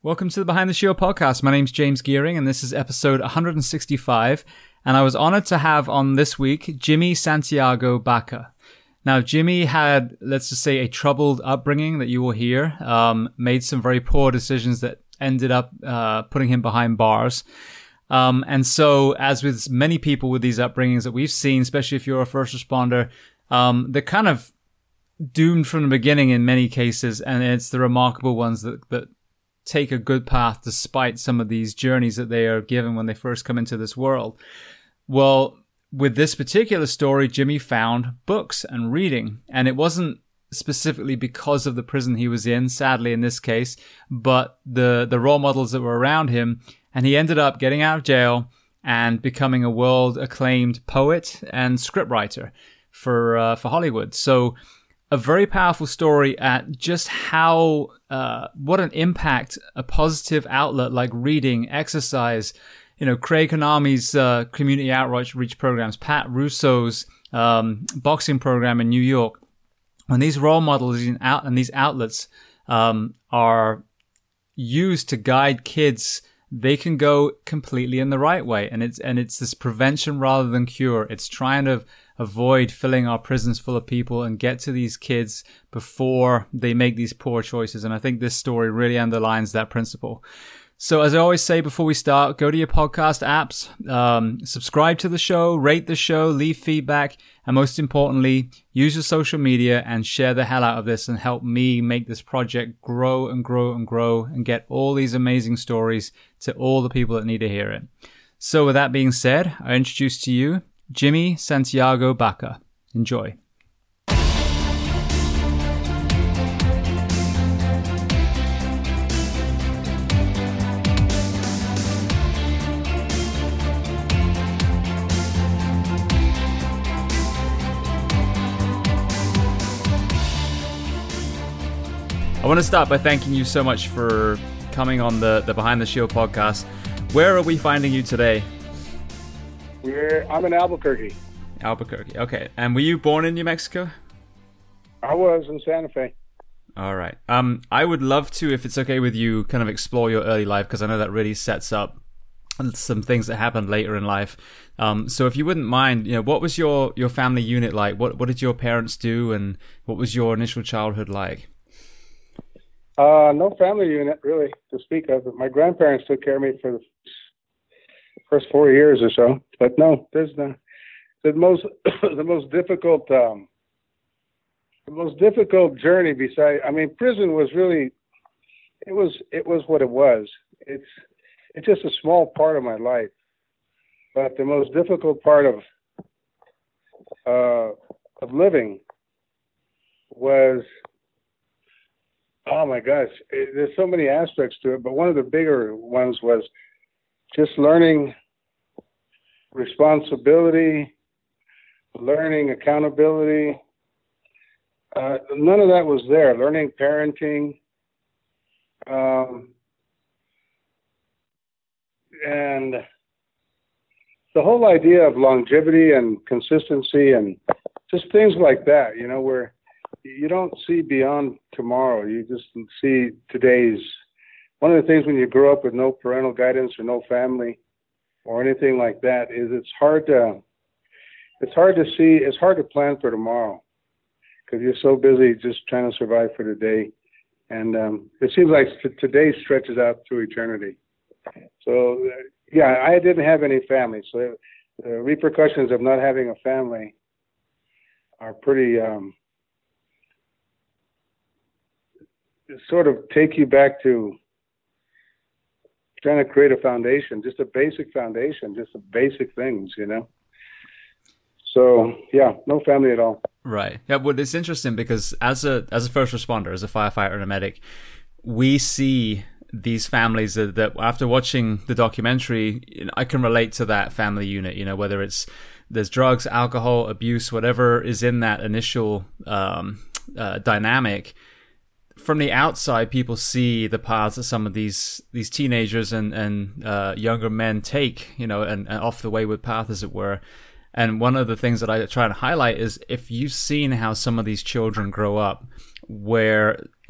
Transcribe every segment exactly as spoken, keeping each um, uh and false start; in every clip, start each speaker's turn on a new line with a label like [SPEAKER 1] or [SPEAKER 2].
[SPEAKER 1] Welcome to the Behind the Shield podcast. My name's James Gearing, and this is episode one hundred sixty-five. And I was honored to have on this week Jimmy Santiago Baca. Now, Jimmy had, let's just say, a troubled upbringing that you will hear, um, made some very poor decisions that ended up uh, putting him behind bars. Um, and so, as with many people with these upbringings that we've seen, especially if you're a first responder, um, they're kind of doomed from the beginning in many cases, and it's the remarkable ones that, that take a good path despite some of these journeys that they are given when they first come into this world. Well, with this particular story, Jimmy found books and reading, and it wasn't specifically because of the prison he was in, sadly in this case, but the, the role models that were around him, and he ended up getting out of jail and becoming a world-acclaimed poet and scriptwriter for uh, for Hollywood. So a very powerful story at just how, uh, what an impact a positive outlet like reading, exercise, you know, Craig Hanami's uh, community outreach reach programs, Pat Russo's um, boxing program in New York. When these role models and, out, and these outlets um, are used to guide kids, they can go completely in the right way. And it's, and it's this prevention rather than cure. It's trying to avoid filling our prisons full of people and get to these kids before they make these poor choices. And I think this story really underlines that principle. So as I always say before we start, go to your podcast apps, um, subscribe to the show, rate the show, leave feedback, and most importantly, use your social media and share the hell out of this and help me make this project grow and grow and grow and get all these amazing stories to all the people that need to hear it. So with that being said, I introduce to you Jimmy Santiago Baca. Enjoy. I want to start by thanking you so much for coming on the, the Behind the Shield podcast. Where are we finding you today?
[SPEAKER 2] We're, I'm in Albuquerque.
[SPEAKER 1] Albuquerque, okay. And were you born in New Mexico?
[SPEAKER 2] I was in Santa Fe.
[SPEAKER 1] All right. Um, I would love to, if it's okay with you, kind of explore your early life, because I know that really sets up some things that happened later in life. Um, so if you wouldn't mind, you know, what was your, your family unit like? What what did your parents do, and what was your initial childhood like?
[SPEAKER 2] Uh, no family unit really to speak of. My grandparents took care of me for the first four years or so. But no, there's the the most the most difficult um, the most difficult journey. Besides, I mean, prison was really it was it was what it was. It's it's just a small part of my life. But the most difficult part of uh, of living was, oh my gosh, it, there's so many aspects to it, but one of the bigger ones was just learning responsibility, learning accountability. Uh, none of that was there. Learning parenting, um, and the whole idea of longevity and consistency and just things like that, you know, where you don't see beyond tomorrow. You just see today's. One of the things when you grow up with no parental guidance or no family or anything like that is it's hard to, it's hard to see, it's hard to plan for tomorrow because you're so busy just trying to survive for today. And um, it seems like t- today stretches out to eternity. So, uh, yeah, I didn't have any family. So the repercussions of not having a family are pretty, um, sort of take you back to trying to create a foundation, just a basic foundation, just the basic things, you know? So, yeah, no family at all.
[SPEAKER 1] Right. Yeah, well, it's interesting because as a as a first responder, as a firefighter and a medic, we see these families that, that after watching the documentary, you know, I can relate to that family unit, you know, whether it's there's drugs, alcohol, abuse, whatever is in that initial um, uh, dynamic. From the outside, people see the paths that some of these these teenagers and and uh, younger men take, you know, and, and off the wayward path, as it were. And one of the things that I try to highlight is if you've seen how some of these children grow up, where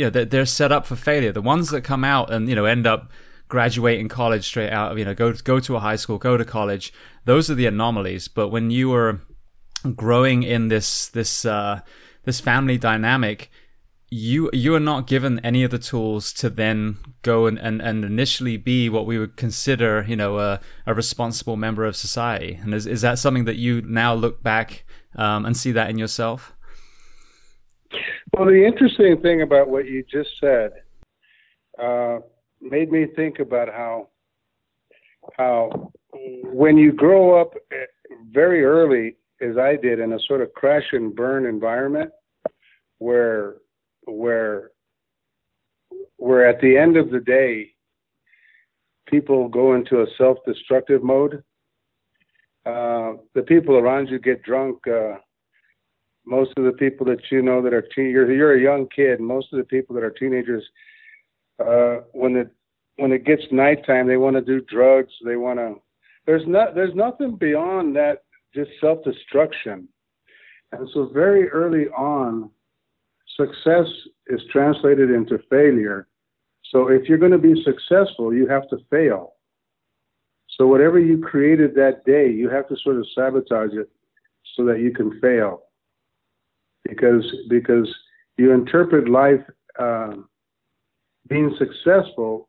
[SPEAKER 1] you know, they're, they're set up for failure. The ones that come out and, you know, end up graduating college straight out of, you know, go go to a high school, go to college, those are the anomalies. But when you were growing in this this uh, this family dynamic, you you are not given any of the tools to then go and, and, and initially be what we would consider, you know, a, a responsible member of society. And is is that something that you now look back um, and see that in yourself?
[SPEAKER 2] Well, the interesting thing about what you just said uh, made me think about how how when you grow up very early, as I did, in a sort of crash and burn environment, where where where at the end of the day, people go into a self-destructive mode. Uh, the people around you get drunk. Uh, most of the people that you know that are teen, you're, you're a young kid. Most of the people that are teenagers, uh, when it when it gets nighttime, they want to do drugs. They want to. There's not. There's nothing beyond that. Just self-destruction. And so very early on, success is translated into failure. So if you're going to be successful, you have to fail. So whatever you created that day, you have to sort of sabotage it so that you can fail. Because because you interpret life uh, being successful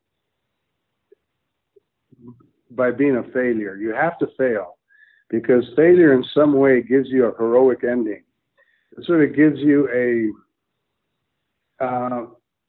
[SPEAKER 2] by being a failure. You have to fail, because failure in some way gives you a heroic ending. It sort of gives you a, uh,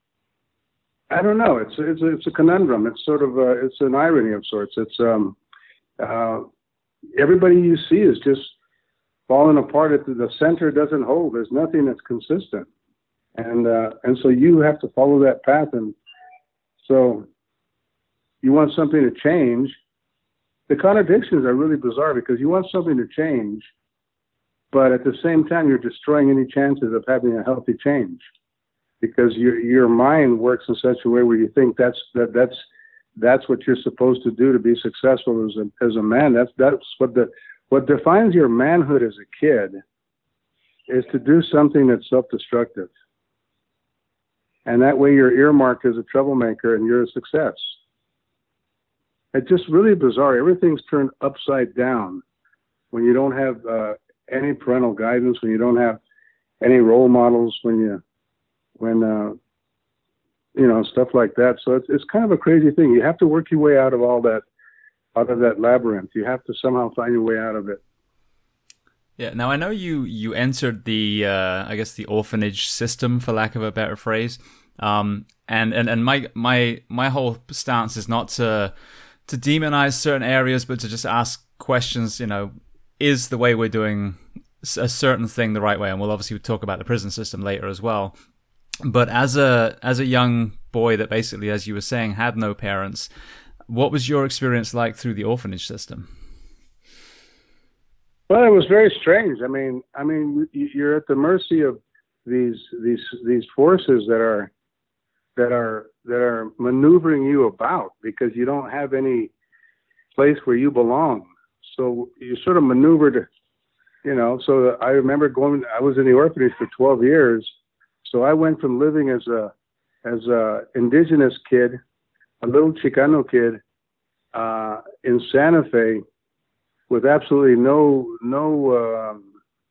[SPEAKER 2] I don't know, it's it's a, it's a conundrum. It's sort of a, it's an irony of sorts. It's um, uh, everybody you see is just falling apart. At the, the center doesn't hold. There's nothing that's consistent, and uh, and so you have to follow that path. And so you want something to change. The contradictions are really bizarre, because you want something to change, but at the same time, you're destroying any chances of having a healthy change, because your your mind works in such a way where you think that's that that's that's what you're supposed to do to be successful as a as a man. That's that's what the what defines your manhood as a kid is to do something that's self-destructive, and that way you're earmarked as a troublemaker and you're a success. It's just really bizarre. Everything's turned upside down when you don't have uh, any parental guidance, when you don't have any role models, when you, when, uh, you know, stuff like that. So it's, it's kind of a crazy thing. You have to work your way out of all that, out of that labyrinth. You have to somehow find your way out of it.
[SPEAKER 1] Yeah. Now I know you, you entered the, uh, I guess the orphanage system, for lack of a better phrase. Um, and, and, and my, my, my whole stance is not to, to demonize certain areas, but to just ask questions, you know, is the way we're doing a certain thing the right way? And we'll obviously talk about the prison system later as well. But as a as a young boy that basically, as you were saying, had no parents, what was your experience like through the orphanage system?
[SPEAKER 2] Well, it was very strange. I mean, I mean, you're at the mercy of these these these forces that are that are that are maneuvering you about, because you don't have any place where you belong. So you sort of maneuvered, you know. So I remember going, I was in the orphanage for twelve years. So I went from living as a, as a indigenous kid, a little Chicano kid, uh, in Santa Fe, with absolutely no, no, um,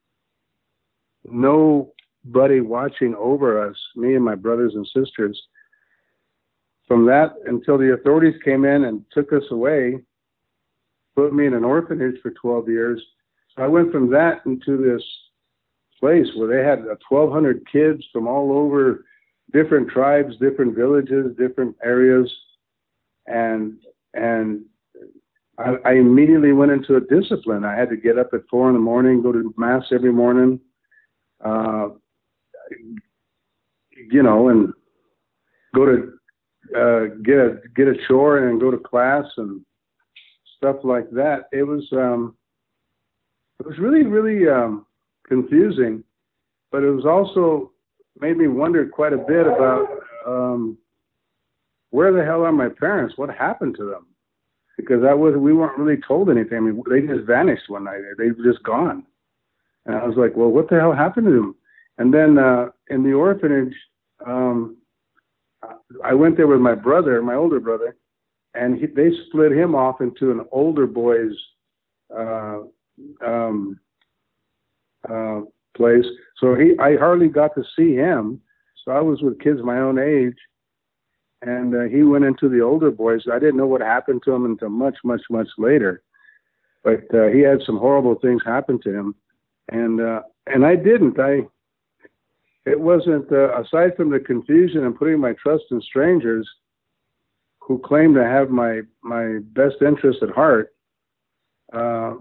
[SPEAKER 2] nobody watching over us, me and my brothers and sisters. From that until the authorities came in and took us away, put me in an orphanage for twelve years. So I went from that into this place where they had twelve hundred kids from all over, different tribes, different villages, different areas. And, and I, I immediately went into a discipline. I had to get up at four in the morning, go to mass every morning, uh, you know, and go to, Uh, get a get a chore and go to class and stuff like that. It was um, it was really really um, confusing, but it was also made me wonder quite a bit about um, where the hell are my parents? What happened to them? Because I was we weren't really told anything. I mean, they just vanished one night. They were just gone, and I was like, well, what the hell happened to them? And then uh, in the orphanage. Um, I went there with my brother, my older brother, and he, they split him off into an older boys uh, um, uh, place. So he, I hardly got to see him. So I was with kids my own age, and uh, he went into the older boys. I didn't know what happened to him until much, much, much later. But uh, he had some horrible things happen to him, and uh, and I didn't. I it wasn't uh, aside from the confusion and putting my trust in strangers who claim to have my my best interest at heart. Uh,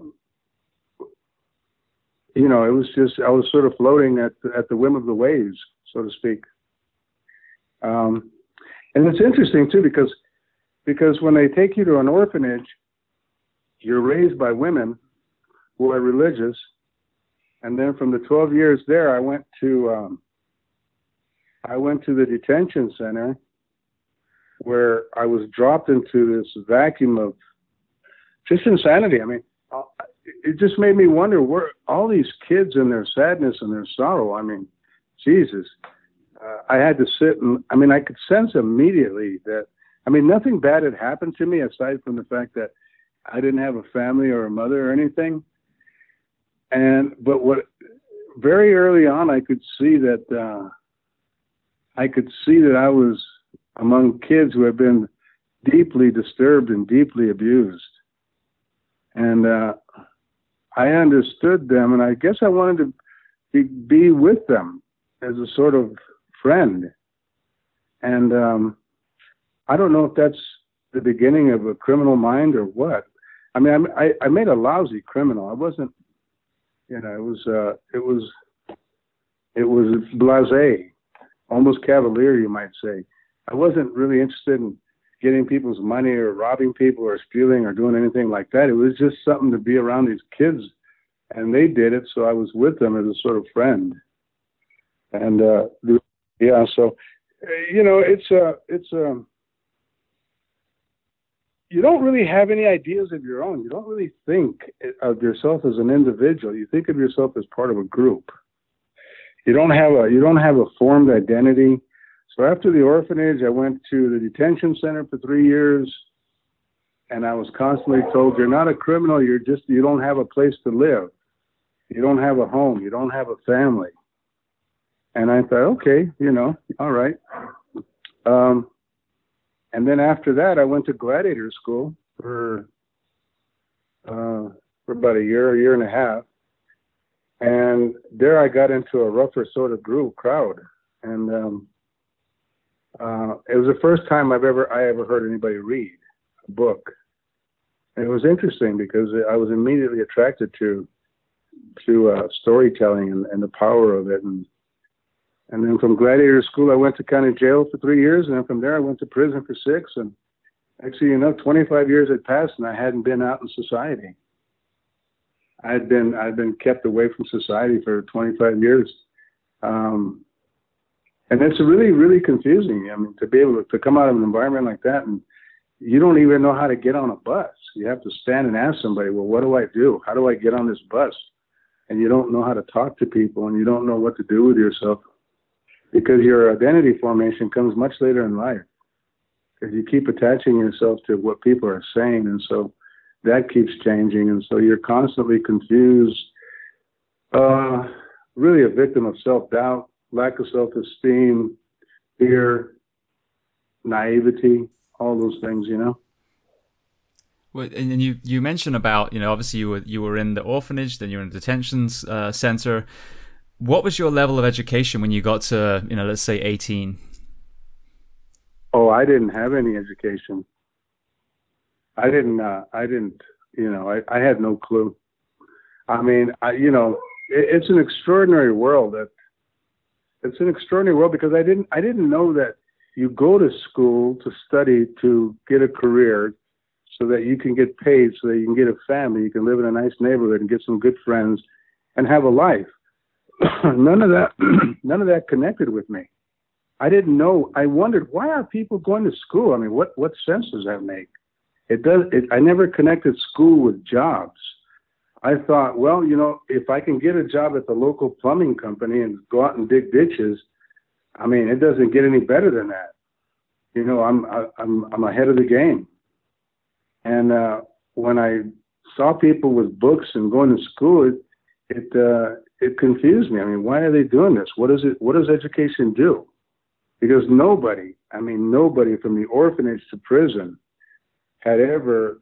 [SPEAKER 2] you know, it was just I was sort of floating at the, at the whim of the waves, so to speak. Um, and it's interesting too because because when they take you to an orphanage, you're raised by women who are religious, and then from the twelve years there, I went to um, I went to the detention center, where I was dropped into this vacuum of just insanity. I mean, it just made me wonder where all these kids and their sadness and their sorrow. I mean, Jesus, uh, I had to sit and, I mean, I could sense immediately that, I mean, nothing bad had happened to me aside from the fact that I didn't have a family or a mother or anything. And, but what, very early on, I could see that, uh, I could see that I was among kids who have been deeply disturbed and deeply abused. And uh, I understood them, and I guess I wanted to be, be with them as a sort of friend. And um, I don't know if that's the beginning of a criminal mind or what. I mean, I, I made a lousy criminal. I wasn't, you know, it was, uh, it was, it was blasé, almost cavalier, you might say. I wasn't really interested in getting people's money or robbing people or stealing or doing anything like that. It was just something to be around these kids, and they did it, so I was with them as a sort of friend. And uh, yeah, so you know, it's a, it's a. You don't really have any ideas of your own. You don't really think of yourself as an individual. You think of yourself as part of a group. You don't have a you don't have a formed identity. So after the orphanage, I went to the detention center for three years, and I was constantly told, "You're not a criminal. You're just you don't have a place to live. You don't have a home. You don't have a family." And I thought, okay, you know, all right. Um, and then after that, I went to gladiator school for uh, for about a year, a year and a half. And there I got into a rougher sort of group crowd. And um, uh, it was the first time I've ever, I ever heard anybody read a book. And it was interesting because I was immediately attracted to, to uh, storytelling and, and the power of it. And, and then from gladiator school, I went to county jail for three years. And then from there, I went to prison for six. And actually, you know, twenty-five years had passed and I hadn't been out in society. I'd been I'd been kept away from society for twenty-five years, um, and it's really really confusing. I mean, to be able to, to come out of an environment like that, and you don't even know how to get on a bus. You have to stand and ask somebody, "Well, what do I do? How do I get on this bus?" And you don't know how to talk to people, and you don't know what to do with yourself because your identity formation comes much later in life. Because you keep attaching yourself to what people are saying, and so that keeps changing, and so you're constantly confused, uh, really a victim of self-doubt, lack of self-esteem, fear, naivety, all those things, you know.
[SPEAKER 1] Well, and you you mentioned about, you know, obviously you were you were in the orphanage, then you were in a detention uh, center. What was your level of education when you got to, you know, let's say eighteen?
[SPEAKER 2] Oh, I didn't have any education. I didn't, uh, I didn't, you know, I, I had no clue. I mean, I, you know, it, it's an extraordinary world that it's an extraordinary world because I didn't, I didn't know that you go to school to study, to get a career so that you can get paid, so that you can get a family, you can live in a nice neighborhood and get some good friends and have a life. None of that, none of that connected with me. I didn't know. I wondered, why are people going to school? I mean, what, what sense does that make? It does. It, I never connected school with jobs. I thought, well, you know, if I can get a job at the local plumbing company and go out and dig ditches, I mean, it doesn't get any better than that. you know, I'm I, I'm I'm ahead of the game. And uh, when I saw people with books and going to school, it it uh, it confused me. I mean, why are they doing this? What is it? What does education do? Because nobody, I mean, nobody from the orphanage to prison had ever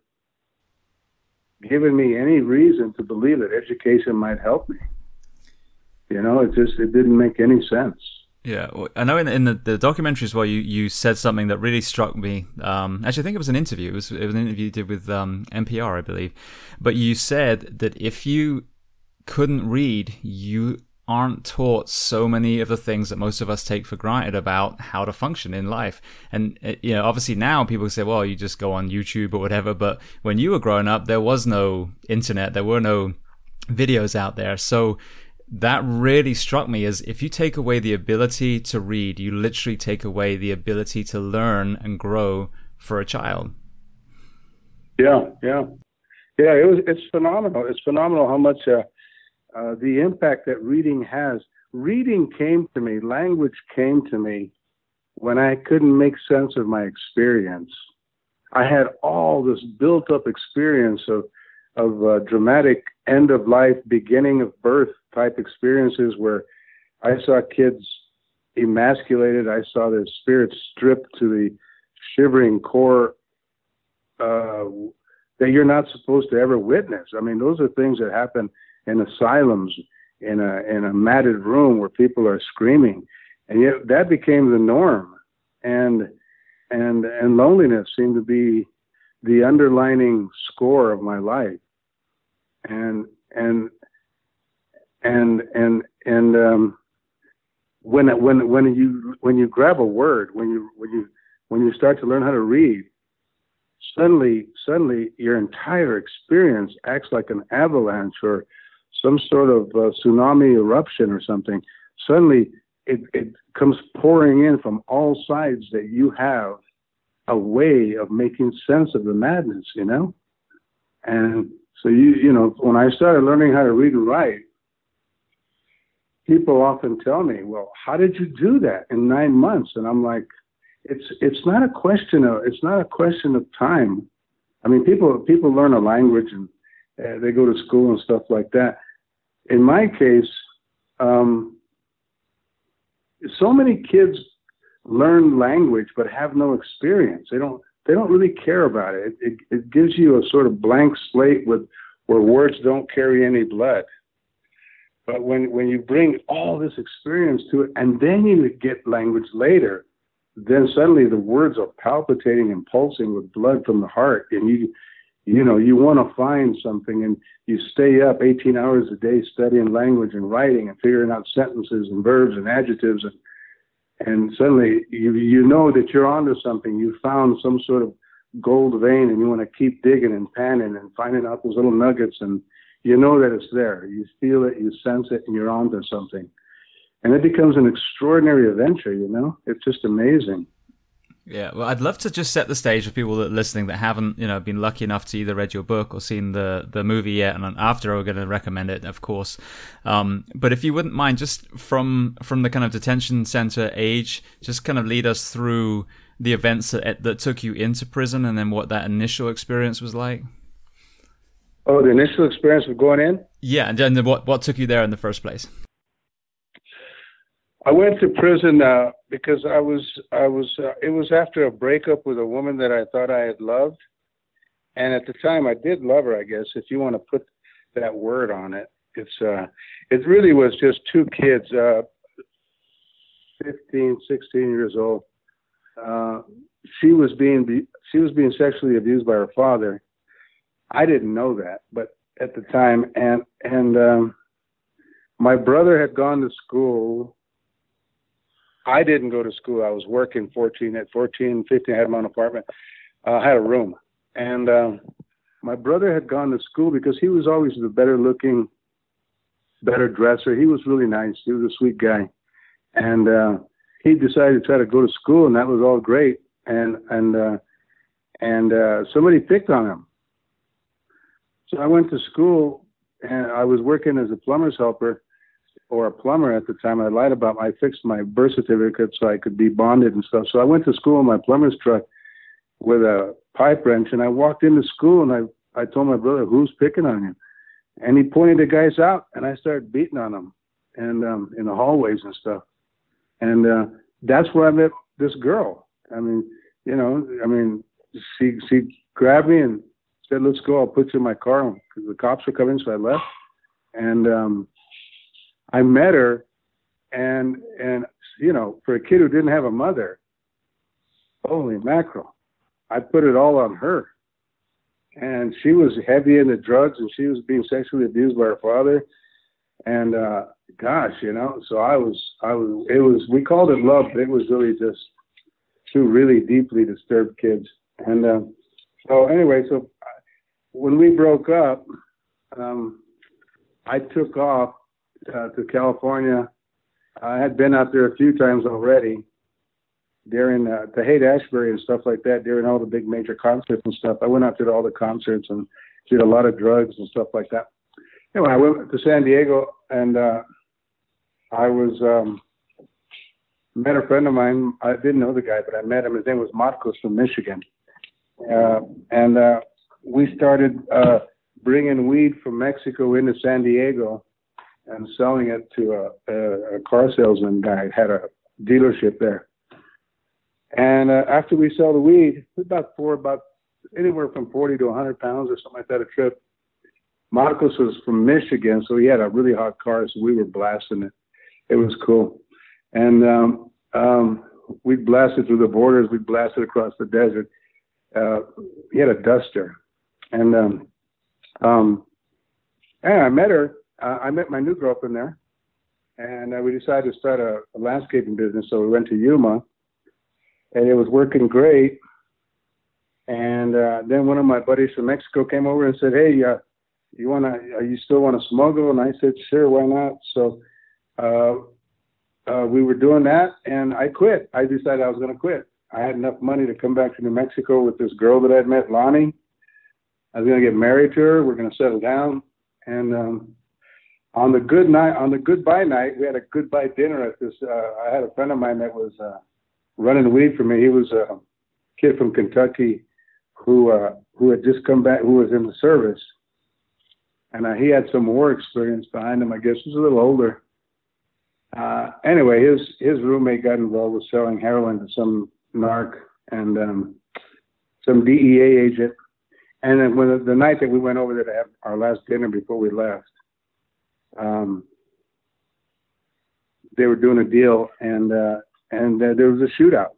[SPEAKER 2] given me any reason to believe that education might help me. You know, it just it didn't make any sense.
[SPEAKER 1] Yeah, well, I know in, in the, the documentary as well, you, you said something that really struck me. Um, actually, I think it was an interview. It was, it was an interview you did with um, N P R, I believe. But you said that if you couldn't read, you aren't taught so many of the things that most of us take for granted about how to function in life. And, you know, obviously now people say, well, you just go on YouTube or whatever. But when you were growing up, there was no internet. There were no videos out there. So that really struck me as if you take away the ability to read, you literally take away the ability to learn and grow for a child.
[SPEAKER 2] Yeah, yeah. Yeah, it was, it's phenomenal. It's phenomenal how much uh, uh, the impact that reading has. Reading came to me, language came to me when I couldn't make sense of my experience. I had all this built up experience of of uh, dramatic end of life, beginning of birth type experiences where I saw kids emasculated. I saw their spirits stripped to the shivering core uh, that you're not supposed to ever witness. I mean, those are things that happen in asylums, in a in a matted room where people are screaming, and yet that became the norm. And and and loneliness seemed to be the underlining score of my life. And and and and and um, when when when you when you grab a word, when you when you when you start to learn how to read, suddenly suddenly your entire experience acts like an avalanche or some sort of uh, tsunami eruption or something. Suddenly it, it comes pouring in from all sides that you have a way of making sense of the madness, you know? And so, you you know, when I started learning how to read and write, people often tell me, well, how did you do that in nine months? And I'm like, it's it's not a question of it's not a question of time. I mean, people people learn a language and uh, they go to school and stuff like that. In my case, um, so many kids learn language but have no experience. They don't they don't really care about it. It, it, it gives you a sort of blank slate with where words don't carry any blood. But when when you bring all this experience to it, and then you get language later, then suddenly the words are palpitating and pulsing with blood from the heart, and you you know you want to find something, and you stay up eighteen hours a day studying language and writing and figuring out sentences and verbs and adjectives, and and suddenly you you know that you're onto something. You found some sort of gold vein, and you want to keep digging and panning and finding out those little nuggets, and you know that it's there. You feel it, you sense it, and you're onto something. And it becomes an extraordinary adventure, you know? It's just amazing.
[SPEAKER 1] Yeah, well, I'd love to just set the stage for people that are listening that haven't, you know, been lucky enough to either read your book or seen the, the movie yet. And after, we're going to recommend it, of course. Um, but if you wouldn't mind, just from from the kind of detention center age, just kind of lead us through the events that that took you into prison and then what that initial experience was like.
[SPEAKER 2] Oh, the initial experience of going in?
[SPEAKER 1] Yeah, and then what, what took you there in the first place?
[SPEAKER 2] I went to prison uh, because I was, I was, uh, it was after a breakup with a woman that I thought I had loved. And at the time I did love her, I guess, if you want to put that word on it. It's, uh, it really was just two kids, uh, fifteen, sixteen years old. Uh, she was being, she was being sexually abused by her father. I didn't know that, but at the time, and, and, um, my brother had gone to school. I didn't go to school. I was working fourteen at fourteen, fifteen. I had my own apartment. Uh, I had a room. And um, my brother had gone to school because he was always the better looking, better dresser. He was really nice. He was a sweet guy. And uh, he decided to try to go to school, and that was all great. And and uh, and uh, somebody picked on him. So I went to school, and I was working as a plumber's helper. or a plumber at the time. I lied about my, I fixed my birth certificate so I could be bonded and stuff. So I went to school in my plumber's truck with a pipe wrench, and I walked into school and I, I told my brother, who's picking on you? And he pointed the guys out, and I started beating on them and um, in the hallways and stuff. And uh, that's where I met this girl. I mean, you know, I mean, she she grabbed me and said, let's go, I'll put you in my car, because the cops were coming, so I left. And um, I met her, and, and, you know, for a kid who didn't have a mother, holy mackerel, I put it all on her. And she was heavy into drugs, and she was being sexually abused by her father. And, uh, gosh, you know, so I was, I was, it was, we called it love, but it was really just two really deeply disturbed kids. And uh, so anyway, so when we broke up, um, I took off uh, to California. I had been out there a few times already during uh, to Haight-Ashbury and stuff like that, during all the big major concerts and stuff. I went out there to all the concerts and did a lot of drugs and stuff like that. Anyway, I went to San Diego, and uh, I was um, met a friend of mine. I didn't know the guy, but I met him. His name was Marcos from Michigan. Uh, and uh, we started uh, bringing weed from Mexico into San Diego and selling it to a, a, a car salesman guy. Had a dealership there. And uh, after we sell the weed, about four, about anywhere from forty to one hundred pounds or something like that a trip. Marcos was from Michigan, so he had a really hot car, so we were blasting it. It was cool. And um, um, we blasted through the borders. We blasted across the desert. Uh, he had a Duster. And um, um, and I met her. Uh, I met my new girlfriend there. And uh, we decided to start a, a landscaping business, so we went to Yuma. And it was working great. And uh, then one of my buddies from Mexico came over and said, hey, uh, you want to, uh, you still want to smuggle? And I said, sure, why not? So uh, uh, we were doing that, and I quit. I decided I was going to quit. I had enough money to come back to New Mexico with this girl that I'd met, Lonnie. I was going to get married to her. We're going to settle down. And um, on the good night, on the goodbye night, we had a goodbye dinner at this. Uh, I had a friend of mine that was uh, running weed for me. He was a kid from Kentucky who uh, who had just come back, who was in the service. And uh, he had some war experience behind him, I guess. He was a little older. Uh, anyway, his his roommate got involved with selling heroin to some narc and um, some D E A agent. And then when the, the night that we went over there to have our last dinner before we left, um, they were doing a deal, and uh, and uh, there was a shootout.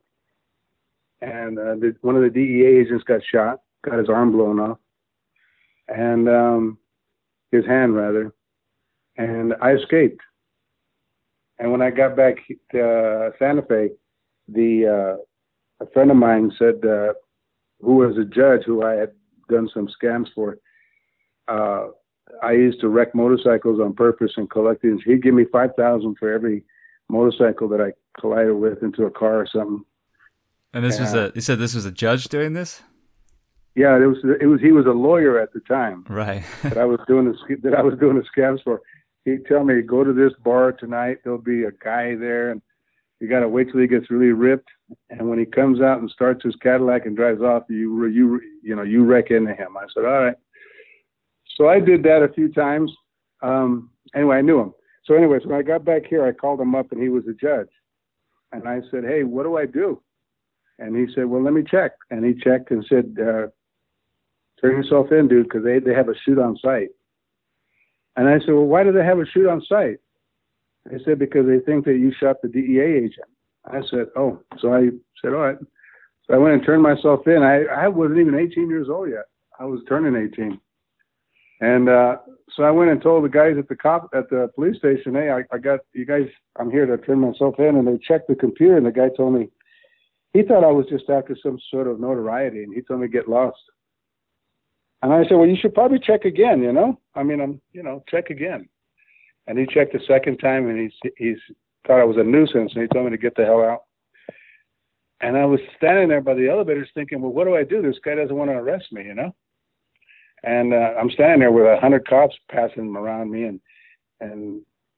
[SPEAKER 2] And uh, the, one of the D E A agents got shot, got his arm blown off, and um, his hand rather, and I escaped. And when I got back to uh, Santa Fe, the uh, a friend of mine said, uh, who was a judge who I had done some scams for, uh, I used to wreck motorcycles on purpose and collect it. He'd give me five thousand for every motorcycle that I collided with into a car or something.
[SPEAKER 1] And this
[SPEAKER 2] uh,
[SPEAKER 1] was a, you said this was a judge doing this?
[SPEAKER 2] Yeah, it was. It was. He was a lawyer at the time,
[SPEAKER 1] right?
[SPEAKER 2] that I was doing the that I was doing the scams for. He'd tell me, go to this bar tonight. There'll be a guy there, and you got to wait till he gets really ripped. And when he comes out and starts his Cadillac and drives off, you you you know you wreck into him. I said, all right. So I did that a few times. Um, anyway, I knew him. So anyways, when I got back here, I called him up, and he was a judge. And I said, hey, what do I do? And he said, well, let me check. And he checked and said, uh, turn yourself in, dude, because they, they have a shoot on site. And I said, well, why do they have a shoot on site? They said, because they think that you shot the D E A agent. I said, oh. So I said, all right. So I went and turned myself in. I, I wasn't even eighteen years old yet. I was turning eighteen. And uh, so I went and told the guys at the cop at the police station, hey, I, I got you guys, I'm here to turn myself in. And they checked the computer, and the guy told me, he thought I was just after some sort of notoriety, and he told me to get lost. And I said, well, you should probably check again, you know? I mean, I'm, you know, check again. And he checked the second time, and he's, he's thought I was a nuisance, and he told me to get the hell out. And I was standing there by the elevators thinking, well, what do I do? This guy doesn't want to arrest me, you know? And uh, I'm standing there with a hundred cops passing around me, and, and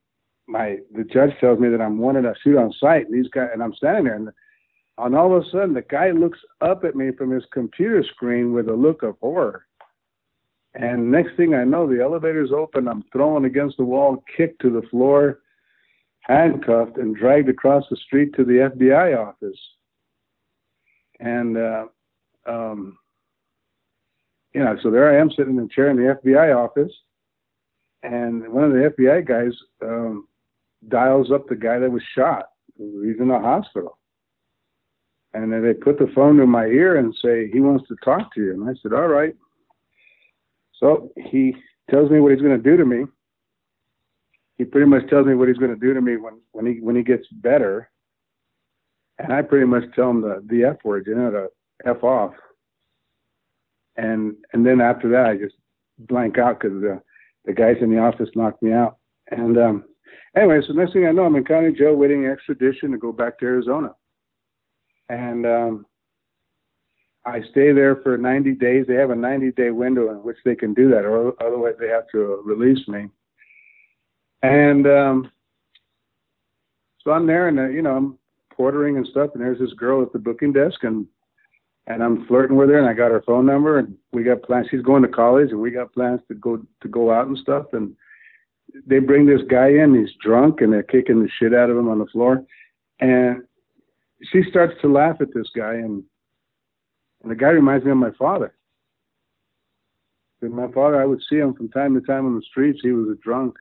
[SPEAKER 2] my the judge tells me that I'm wanted to shoot on sight. And these guys, and I'm standing there, and, and all of a sudden, the guy looks up at me from his computer screen with a look of horror. And next thing I know, the elevator's open. I'm thrown against the wall, kicked to the floor, handcuffed, and dragged across the street to the F B I office. And uh, um, you know, so there I am sitting in a chair in the F B I office, and one of the F B I guys um, dials up the guy that was shot. He's in the hospital. And then they put the phone to my ear and say, he wants to talk to you. And I said, all right. So he tells me what he's going to do to me. He pretty much tells me what he's going to do to me when, when he when he gets better. And I pretty much tell him the, the F word, you know, the F off. And and then after that, I just blank out because the, the guys in the office knocked me out. And um, anyway, so next thing I know, I'm in county jail waiting extradition to go back to Arizona. And um, I stay there for ninety days. They have a ninety-day window in which they can do that, or otherwise they have to release me. And um, so I'm there, and uh, you know, I'm portering and stuff, and there's this girl at the booking desk, and and I'm flirting with her, and I got her phone number, and we got plans. She's going to college, and we got plans to go to go out and stuff. And they bring this guy in. He's drunk, and they're kicking the shit out of him on the floor. And she starts to laugh at this guy, and, and the guy reminds me of my father. With my father, I would see him from time to time on the streets. He was a drunk.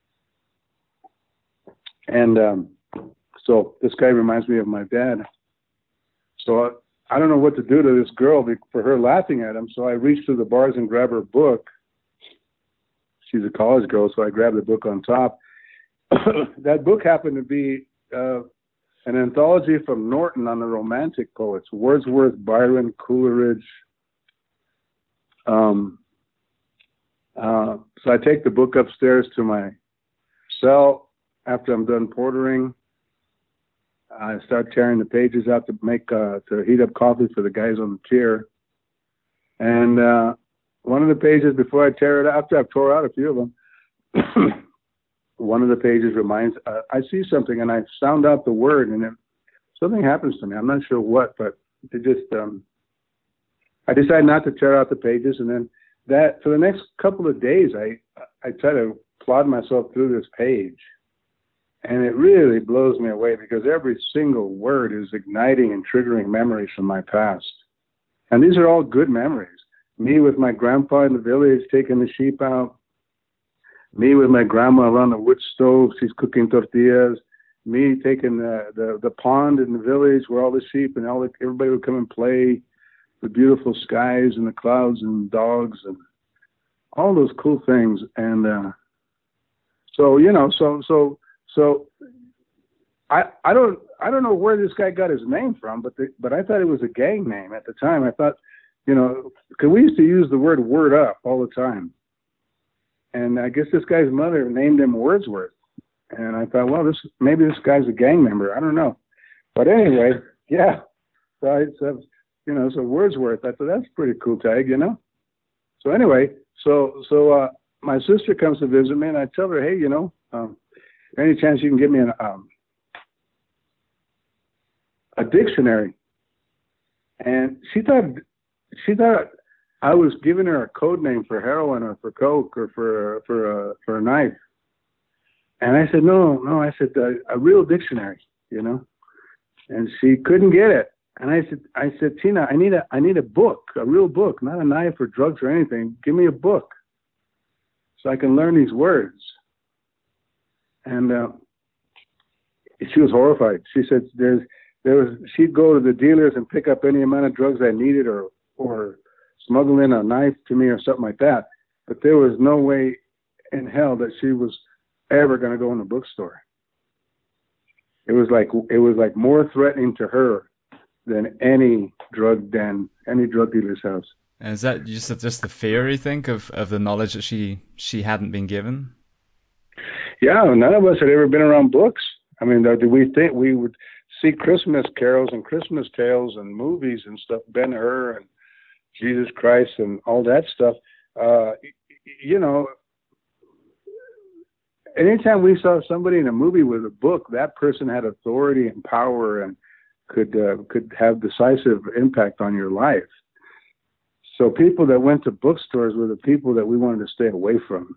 [SPEAKER 2] And um, so this guy reminds me of my dad. So I, I don't know what to do to this girl for her laughing at him. So I reach to the bars and grab her book. She's a college girl, so I grab the book on top. That book happened to be uh, an anthology from Norton on the Romantic poets, Wordsworth, Byron, Coleridge. Um, uh, so I take the book upstairs to my cell after I'm done portering. I start tearing the pages out to make uh, to heat up coffee for the guys on the chair. And uh, one of the pages, before I tear it out, after I've tore out a few of them, one of the pages reminds, uh, I see something and I sound out the word, and it, something happens to me. I'm not sure what, but it just, um, I decide not to tear out the pages. And then that, for the next couple of days, I, I try to plod myself through this page. And it really blows me away because every single word is igniting and triggering memories from my past. And these are all good memories. Me with my grandpa in the village taking the sheep out. Me with my grandma around the wood stove, she's cooking tortillas. Me taking the, the, the pond in the village where all the sheep and all the, everybody would come and play. The beautiful skies and the clouds and dogs and all those cool things. And uh, so, you know, so so so I I don't I don't know where this guy got his name from, but the, but I thought it was a gang name at the time. I thought, you know, because we used to use the word word up all the time. And I guess this guy's mother named him Wordsworth. And I thought, well, this maybe this guy's a gang member. I don't know. But anyway, yeah. So I said, you know, so Wordsworth. I thought that's a pretty cool tag, you know. So anyway, so so uh, my sister comes to visit me, and I tell her, hey, you know, um, any chance you can give me an, um, a dictionary? And she thought she thought I was giving her a code name for heroin or for coke or for for a for a knife. And I said, no, no. I said uh, a real dictionary, you know. And she couldn't get it. And I said, I said, Tina, I need a I need a book, a real book, not a knife or drugs or anything. Give me a book so I can learn these words. And uh, she was horrified. She said, "There's there was." She'd go to the dealers and pick up any amount of drugs I needed, or or smuggle in a knife to me or something like that. But there was no way in hell that she was ever going to go in the bookstore. It was like it was like more threatening to her than any drug den, any drug dealer's house.
[SPEAKER 1] And is that just just the fear, you think, of, of the knowledge that she she hadn't been given?
[SPEAKER 2] Yeah, none of us had ever been around books. I mean, did we think we would see Christmas carols and Christmas tales and movies and stuff, Ben-Hur and Jesus Christ and all that stuff. Uh, you know, anytime we saw somebody in a movie with a book, that person had authority and power and could uh, could have decisive impact on your life. So people that went to bookstores were the people that we wanted to stay away from.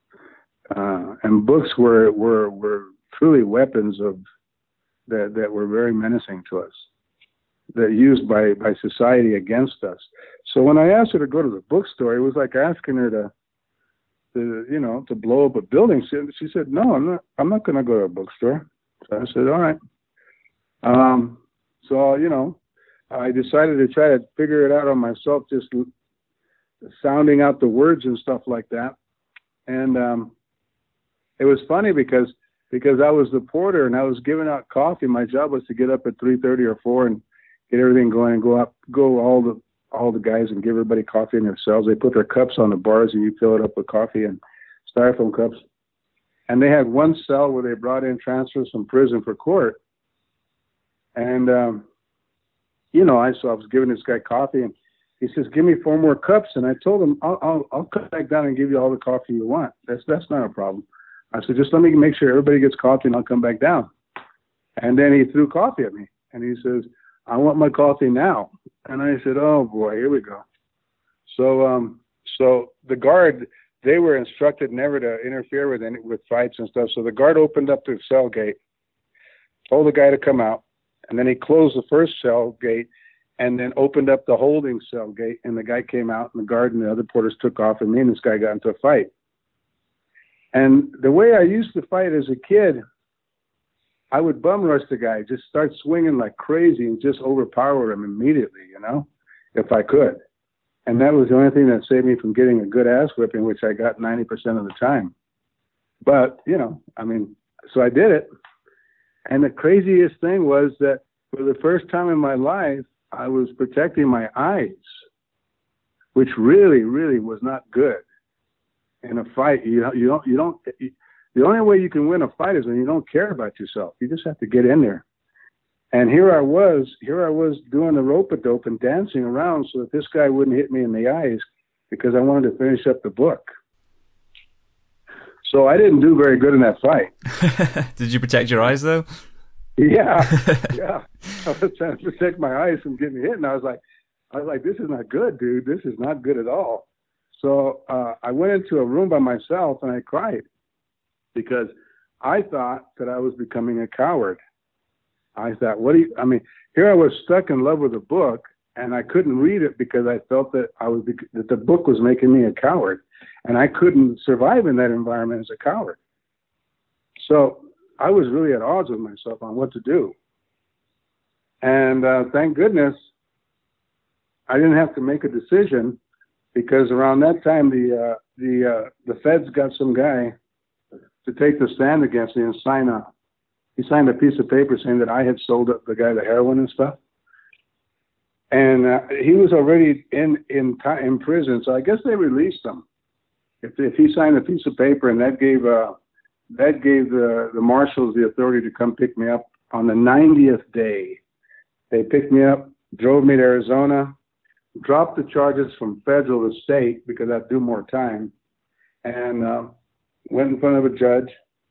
[SPEAKER 2] Uh, and books were, were were truly weapons of that that were very menacing to us, that used by, by society against us. So when I asked her to go to the bookstore, it was like asking her to, to you know, to blow up a building. She, she said, "No, I'm not. I'm not going to go to a bookstore." So I said, "All right." Um, so you know, I decided to try to figure it out on myself, just sounding out the words and stuff like that. And um, it was funny because because I was the porter and I was giving out coffee. My job was to get up at three thirty or four and get everything going and go up, go all the all the guys and give everybody coffee in their cells. They put their cups on the bars and you fill it up with coffee and styrofoam cups. And they had one cell where they brought in transfers from prison for court. And um, you know, I so I was giving this guy coffee and he says, "Give me four more cups." And I told him, I'll, I'll, I'll come back down and give you all the coffee you want. That's, that's not a problem. I said, "Just let me make sure everybody gets coffee and I'll come back down." And then he threw coffee at me and he says, "I want my coffee now." And I said, "Oh boy, here we go." So, um, so the guard, they were instructed never to interfere with any, with fights and stuff. So the guard opened up the cell gate, told the guy to come out, and then he closed the first cell gate and then opened up the holding cell gate, and the guy came out, and the guard and the other porters took off, and me and this guy got into a fight. And the way I used to fight as a kid, I would bum rush the guy, just start swinging like crazy and just overpower him immediately, you know, if I could. And that was the only thing that saved me from getting a good ass whipping, which I got ninety percent of the time. But, you know, I mean, so I did it. And the craziest thing was that for the first time in my life, I was protecting my eyes, which really, really was not good in a fight. You, you don't, you don't, you, the only way you can win a fight is when you don't care about yourself. You just have to get in there. And here I was, here I was doing the rope-a-dope and dancing around so that this guy wouldn't hit me in the eyes because I wanted to finish up the book. So I didn't do very good in that fight.
[SPEAKER 1] Did you protect your eyes though?
[SPEAKER 2] Yeah, yeah. I was trying to protect my eyes from getting hit, and I was like, I was like, "This is not good, dude. This is not good at all." So uh, I went into a room by myself and I cried because I thought that I was becoming a coward. I thought, what do you? I mean, here I was stuck in love with a book, and I couldn't read it because I felt that I was that the book was making me a coward, and I couldn't survive in that environment as a coward. So I was really at odds with myself on what to do. And uh, thank goodness I didn't have to make a decision, because around that time the uh, the uh, the feds got some guy to take the stand against me and sign a he signed a piece of paper saying that I had sold up the guy the heroin and stuff. And uh, he was already in in in prison, so I guess they released him. If if he signed a piece of paper, and that gave uh that gave the the marshals the authority to come pick me up on the ninetieth day. They picked me up, drove me to Arizona, dropped the charges from federal to state because I'd do more time, and uh, went in front of a judge.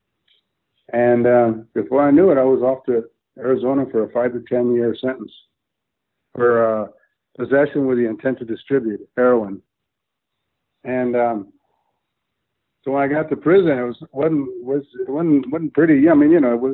[SPEAKER 2] And uh, before I knew it, I was off to Arizona for a five to ten year sentence for uh, possession with the intent to distribute heroin. And um, so when I got to prison, it was wasn't was it wasn't wasn't pretty. I mean, you know, it was.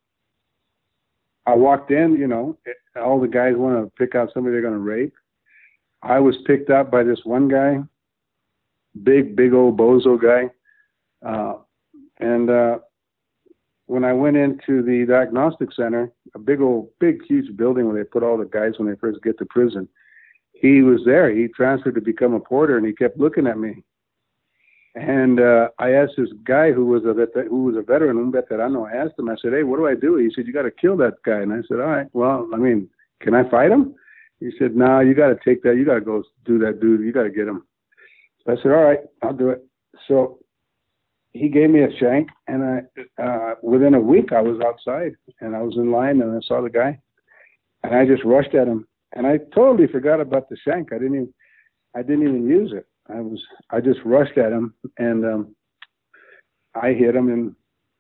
[SPEAKER 2] I walked in, you know, all the guys want to pick out somebody they're going to rape. I was picked up by this one guy, big, big old bozo guy. Uh, and uh, when I went into the diagnostic center, a big old, big, huge building where they put all the guys when they first get to prison, he was there. He transferred to become a porter, and he kept looking at me. And uh, I asked this guy who was a vet- who was a veteran, un veterano. I asked him, I said, "Hey, what do I do?" He said, "You got to kill that guy." And I said, "All right, well, I mean, can I fight him?" He said, "No, you got to take that. You got to go do that, dude. You got to get him." So I said, "All right, I'll do it." So he gave me a shank, and I uh, within a week I was outside, and I was in line, and I saw the guy, and I just rushed at him, and I totally forgot about the shank. I didn't even I didn't even use it. I was, I just rushed at him, and um, I hit him, and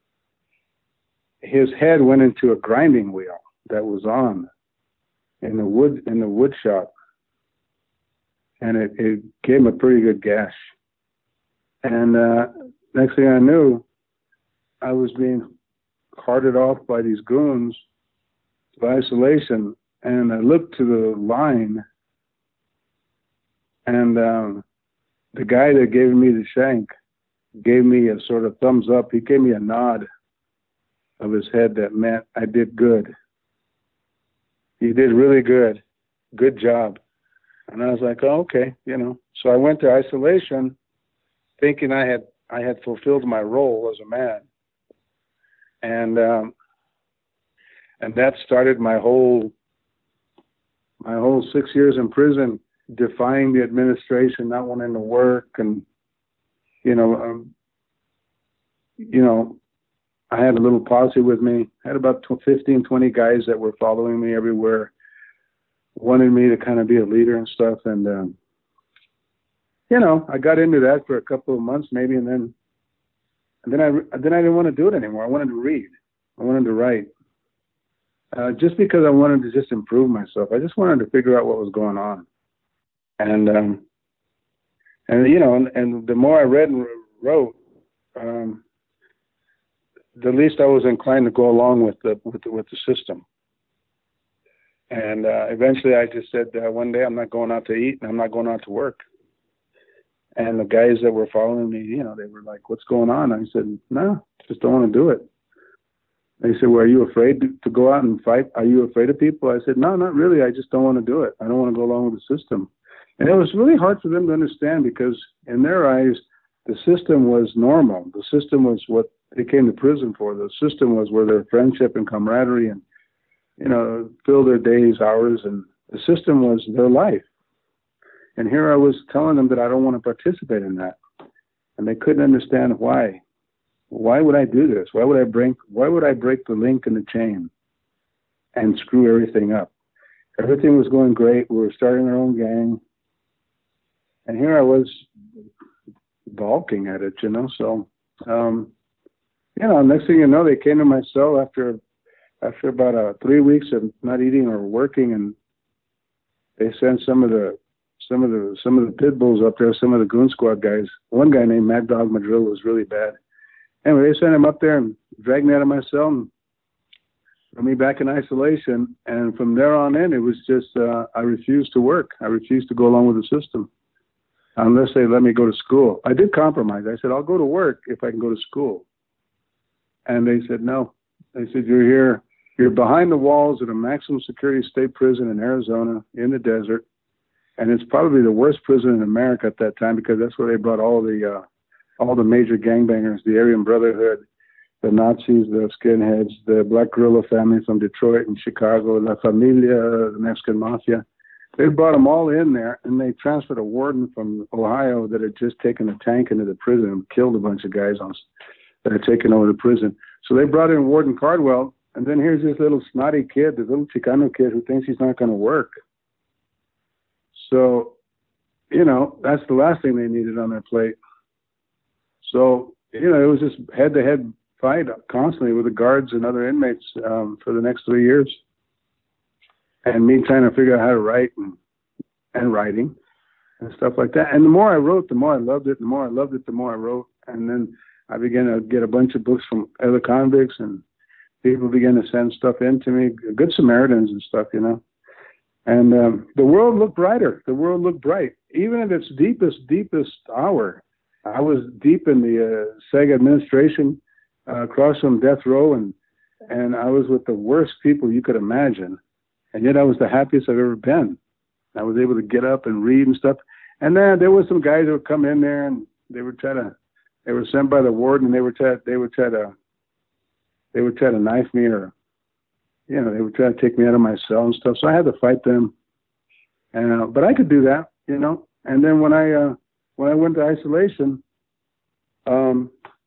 [SPEAKER 2] his head went into a grinding wheel that was on in the wood in the wood shop, and it, it gave him a pretty good gash. And uh, next thing I knew, I was being carted off by these goons to isolation, and I looked to the line, and um, the guy that gave me the shank gave me a sort of thumbs up. He gave me a nod of his head that meant I did good. You did really good. Good job. And I was like, oh, okay, you know. So I went to isolation thinking I had I had fulfilled my role as a man. And um, and that started my whole my whole six years in prison, defying the administration, not wanting to work, and you know, um, you know, I had a little posse with me. I had about fifteen, twenty guys that were following me everywhere, wanted me to kind of be a leader and stuff. And, um, you know, I got into that for a couple of months maybe. And then, and then I, then I didn't want to do it anymore. I wanted to read. I wanted to write. Uh, just because I wanted to just improve myself. I just wanted to figure out what was going on. And, um, and, you know, and, and the more I read and wrote, um, the least I was inclined to go along with the with the, with the system. And uh, eventually, I just said, uh, one day I'm not going out to eat, and I'm not going out to work. And the guys that were following me, you know, they were like, "What's going on?" I said, "No, just don't want to do it." They said, "Well, are you afraid to, to go out and fight? Are you afraid of people?" I said, "No, not really. I just don't want to do it. I don't want to go along with the system." And it was really hard for them to understand because in their eyes, the system was normal. The system was what they came to prison for. The system was where their friendship and camaraderie and, you know, fill their days, hours, and the system was their life. And here I was telling them that I don't want to participate in that. And they couldn't understand why. Why would I do this? Why would I break, why would I break the link in the chain and screw everything up? Everything was going great. We were starting our own gang. And here I was balking at it, you know. So, um, you know, next thing you know, they came to my cell after after about uh, three weeks of not eating or working, and they sent some of the some of the some of the pit bulls up there, some of the goon squad guys. One guy named Mad Dog Madrill was really bad. Anyway, they sent him up there and dragged me out of my cell and put me back in isolation. And from there on in, it was just uh, I refused to work. I refused to go along with the system unless they let me go to school. I did compromise. I said, I'll go to work if I can go to school. And they said, no. They said, you're here, you're behind the walls of a maximum security state prison in Arizona in the desert. And it's probably the worst prison in America at that time because that's where they brought all the, uh, all the major gangbangers, the Aryan Brotherhood, the Nazis, the skinheads, the Black Guerrilla family from Detroit and Chicago, La Familia, the Mexican Mafia. They brought them all in there, and they transferred a warden from Ohio that had just taken a tank into the prison and killed a bunch of guys on, that had taken over the prison. So they brought in Warden Cardwell, and then here's this little snotty kid, this little Chicano kid who thinks he's not going to work. So, you know, that's the last thing they needed on their plate. So, you know, it was just head-to-head fight constantly with the guards and other inmates um, for the next three years. And me trying to figure out how to write and, and writing and stuff like that. And the more I wrote, the more I loved it. The more I loved it, the more I wrote. And then I began to get a bunch of books from other convicts, and people began to send stuff in to me, Good Samaritans and stuff, you know. And um, the world looked brighter. The world looked bright. Even at its deepest, deepest hour, I was deep in the uh, S E G administration, uh, across from death row, and, and I was with the worst people you could imagine. And yet I was the happiest I've ever been. I was able to get up and read and stuff. And then there were some guys that would come in there, and they would try to, they were sent by the warden, and they would try, they would try to, they would try to knife me, or, you know, they would try to take me out of my cell and stuff. So I had to fight them. And, uh, but I could do that, you know. And then when I, uh, when I went to isolation, um,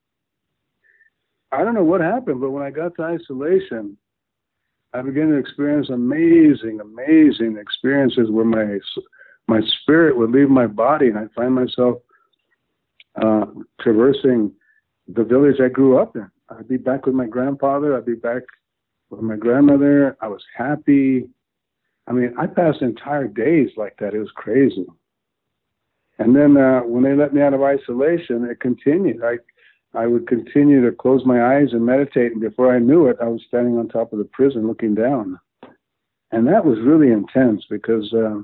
[SPEAKER 2] I don't know what happened, but when I got to isolation, I began to experience amazing, amazing experiences where my my spirit would leave my body, and I'd find myself uh, traversing the village I grew up in. I'd be back with my grandfather. I'd be back with my grandmother. I was happy. I mean, I passed entire days like that. It was crazy. And then uh, when they let me out of isolation, it continued. I I would continue to close my eyes and meditate, and before I knew it, I was standing on top of the prison looking down. And that was really intense because, uh,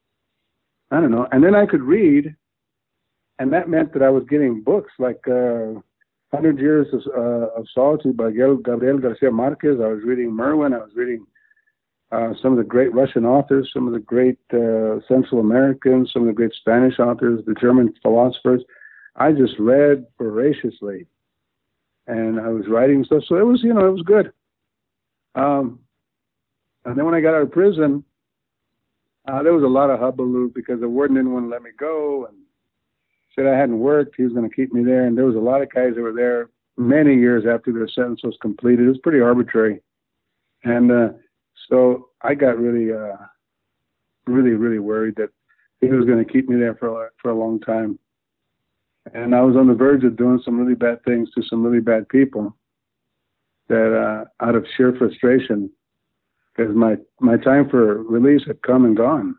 [SPEAKER 2] I don't know. And then I could read, and that meant that I was getting books like uh, one hundred Years of, uh, of Solitude by Gabriel Garcia Marquez. I was reading Merwin. I was reading uh, some of the great Russian authors, some of the great uh, Central Americans, some of the great Spanish authors, the German philosophers. I just read voraciously, and I was writing stuff. So it was, you know, it was good. Um, and then when I got out of prison, uh, there was a lot of hubbub because the warden didn't want to let me go and said I hadn't worked. He was going to keep me there. And there was a lot of guys that were there many years after their sentence was completed. It was pretty arbitrary. And uh, so I got really, uh, really, really worried that he was going to keep me there for, for a long time. And I was on the verge of doing some really bad things to some really bad people that uh, out of sheer frustration, because my, my time for release had come and gone.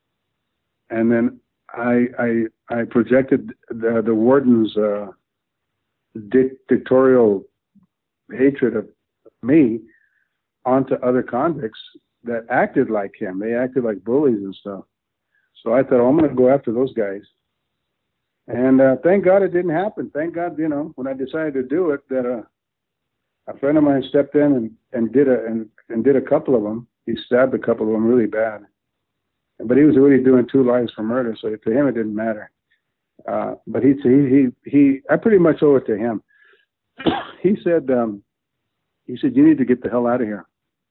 [SPEAKER 2] And then I I, I projected the, the warden's uh, dictatorial hatred of me onto other convicts that acted like him. They acted like bullies and stuff. So I thought, oh, I'm going to go after those guys. And uh, thank God it didn't happen. Thank God, you know, when I decided to do it, that uh, a friend of mine stepped in and, and did a and, and did a couple of them. He stabbed a couple of them really bad. But he was already doing two lives for murder, so to him it didn't matter. Uh, but he, he he he I pretty much owe it to him. he said um, he said you need to get the hell out of here,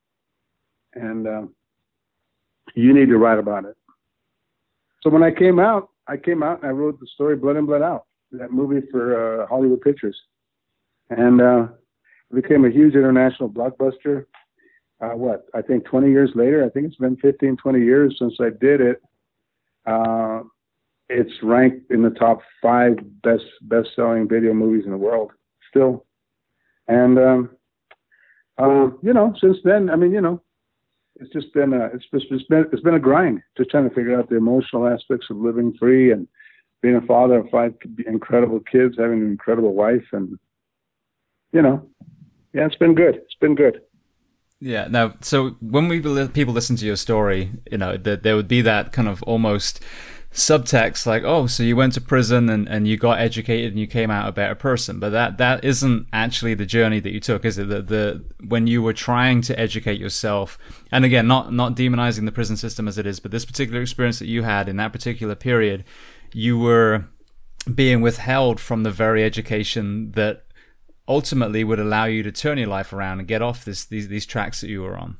[SPEAKER 2] and uh, you need to write about it. So when I came out. I came out and I wrote the story Blood In, Blood Out, that movie for uh, Hollywood Pictures. And uh, it became a huge international blockbuster. Uh, what, I think twenty years later, I think it's been fifteen, twenty years since I did it. Uh, it's ranked in the top five best, best-selling video movies in the world still. And, um, uh, you know, since then, I mean, you know, It's just been a it's just it's been it's been a grind, just trying to figure out the emotional aspects of living free and being a father of five incredible kids, having an incredible wife, and you know, yeah, it's been good. It's been good.
[SPEAKER 1] Yeah. Now, so when we people listen to your story, you know, that there would be that kind of almost subtext like, oh, so you went to prison and, and you got educated and you came out a better person. But that that isn't actually the journey that you took, is it? The, the when you were trying to educate yourself, and again, not not demonizing the prison system as it is, but this particular experience that you had in that particular period, you were being withheld from the very education that ultimately would allow you to turn your life around and get off this these these tracks that you were on.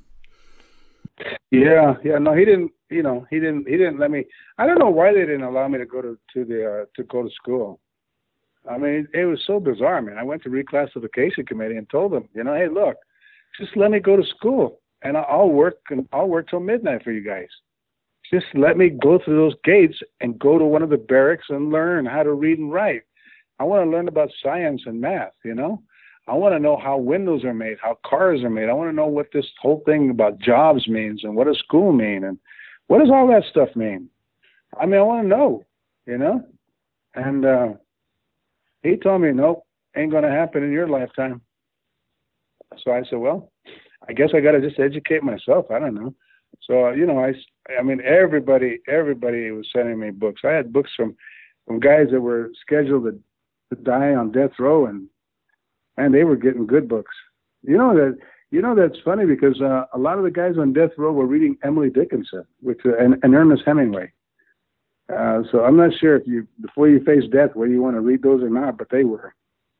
[SPEAKER 2] Yeah, yeah, no, he didn't. You know, he didn't. He didn't let me. I don't know why they didn't allow me to go to to the uh, to go to school. I mean, it, it was so bizarre, man. I went to reclassification committee and told them, you know, hey, look, just let me go to school, and I'll work and I'll work till midnight for you guys. Just let me go through those gates and go to one of the barracks and learn how to read and write. I want to learn about science and math. You know. I want to know how windows are made, how cars are made. I want to know what this whole thing about jobs means and what does school mean and what does all that stuff mean. I mean, I want to know, you know. And uh, he told me, nope, ain't going to happen in your lifetime. So I said, well, I guess I got to just educate myself. I don't know. So, uh, you know, I, I mean, everybody, everybody was sending me books. I had books from, from guys that were scheduled to, to die on death row, and and they were getting good books. You know that. You know that's funny because uh, a lot of the guys on death row were reading Emily Dickinson, which uh, and, and Ernest Hemingway. Uh, so I'm not sure if you, before you face death, whether you want to read those or not, but they were.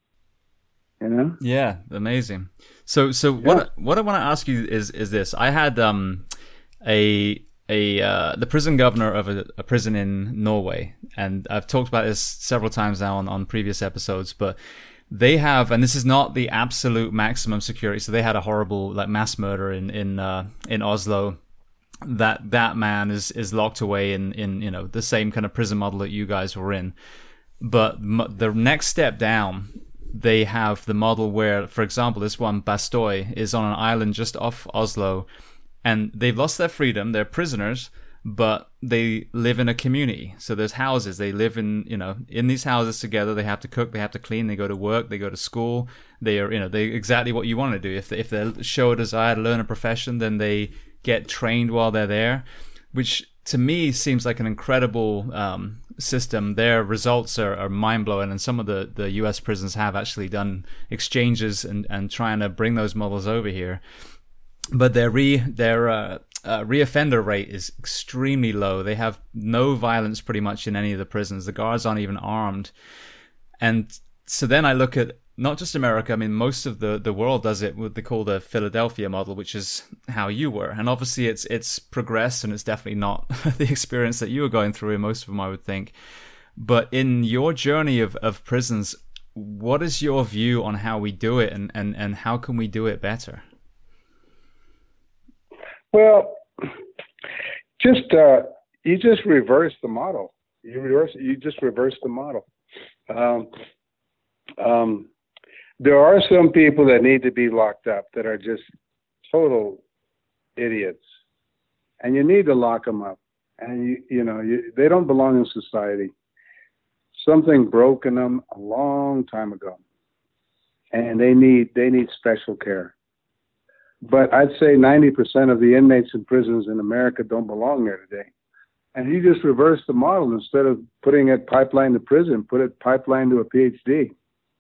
[SPEAKER 2] You know?
[SPEAKER 1] Yeah, amazing. So, so
[SPEAKER 2] yeah.
[SPEAKER 1] what what I want to ask you is is this: I had um a a uh, the prison governor of a, a prison in Norway, and I've talked about this several times now on on previous episodes, but. They have, and this is not the absolute maximum security. So they had a horrible like mass murder in in uh, in Oslo. That that man is is locked away in in you know the same kind of prison model that you guys were in. But m- the next step down, they have the model where, for example, this one, Bastoy, is on an island just off Oslo, and they've lost their freedom, they're prisoners, but they live in a community. So there's houses, they live in, you know, in these houses together, they have to cook, they have to clean, they go to work, they go to school, they are, you know, they exactly what you want to do. If they, if they show a desire to learn a profession, then they get trained while they're there, which to me seems like an incredible um, system. Their results are, are mind-blowing, and some of the, the U S prisons have actually done exchanges and, and trying to bring those models over here. But their re their uh, uh, reoffender rate is extremely low. They have no violence pretty much in any of the prisons. The guards aren't even armed. And so then I look at not just America, I mean, most of the, the world does it what they call the Philadelphia model, which is how you were. And obviously it's it's progressed, and it's definitely not the experience that you were going through in most of them, I would think. But in your journey of, of prisons, what is your view on how we do it, and, and, and how can we do it better?
[SPEAKER 2] Well, just uh, you just reverse the model. You reverse. You just reverse the model. Um, um, there are some people that need to be locked up that are just total idiots, and you need to lock them up. And you, you know, you, they don't belong in society. Something broke in them a long time ago, and they need they need special care. But I'd say ninety percent of the inmates in prisons in America don't belong there today. And you just reverse the model. Instead of putting it pipeline to prison, put it pipeline to a P H D.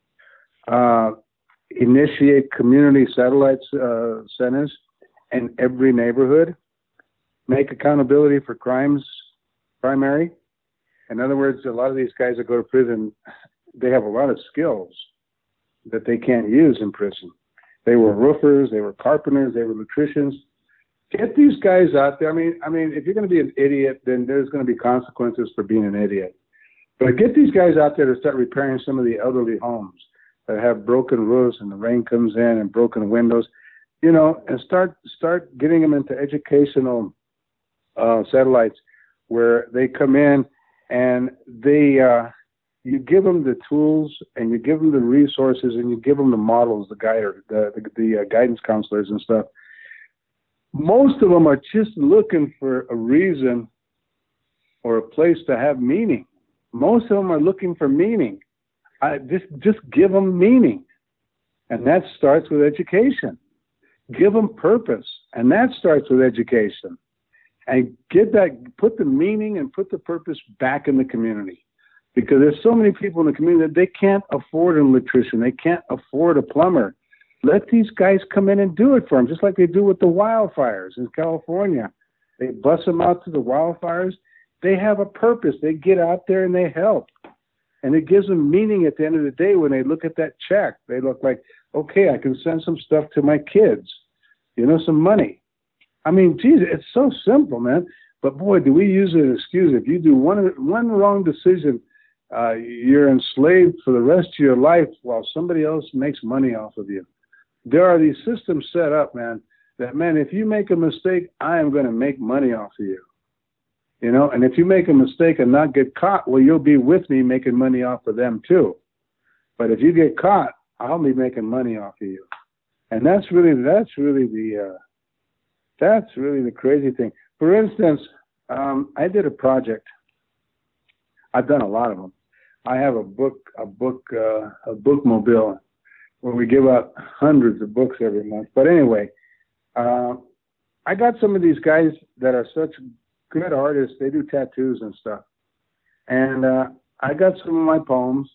[SPEAKER 2] Uh, initiate community satellite uh, centers in every neighborhood. Make accountability for crimes primary. In other words, a lot of these guys that go to prison, they have a lot of skills that they can't use in prison. They were roofers, they were carpenters, they were electricians. Get these guys out there. I mean, I mean, if you're going to be an idiot, then there's going to be consequences for being an idiot. But get these guys out there to start repairing some of the elderly homes that have broken roofs and the rain comes in and broken windows, you know, and start start getting them into educational uh, satellites where they come in and they uh, you give them the tools and you give them the resources and you give them the models, the guide, the the, the uh, guidance counselors and stuff. Most of them are just looking for a reason or a place to have meaning. Most of them are looking for meaning. I just just give them meaning, and that starts with education. Give them purpose, and that starts with education. And get that, put the meaning and put the purpose back in the community, because there's so many people in the community that they can't afford an electrician, they can't afford a plumber. Let these guys come in and do it for them, just like they do with the wildfires in California. They bus them out to the wildfires. They have a purpose. They get out there and they help. And it gives them meaning at the end of the day when they look at that check. They look like, okay, I can send some stuff to my kids, you know, some money. I mean, geez, it's so simple, man. But boy, do we use it as an excuse. If you do one one wrong decision, uh, you're enslaved for the rest of your life while somebody else makes money off of you. There are these systems set up, man, that, man, if you make a mistake, I am going to make money off of you. You know, and if you make a mistake and not get caught, well, you'll be with me making money off of them too. But if you get caught, I'll be making money off of you. And that's really, that's really the, uh, that's really the crazy thing. For instance, um, I did a project. I've done a lot of them. I have a book, a book, uh, a bookmobile where we give out hundreds of books every month. But anyway, uh, I got some of these guys that are such good artists. They do tattoos and stuff. And uh, I got some of my poems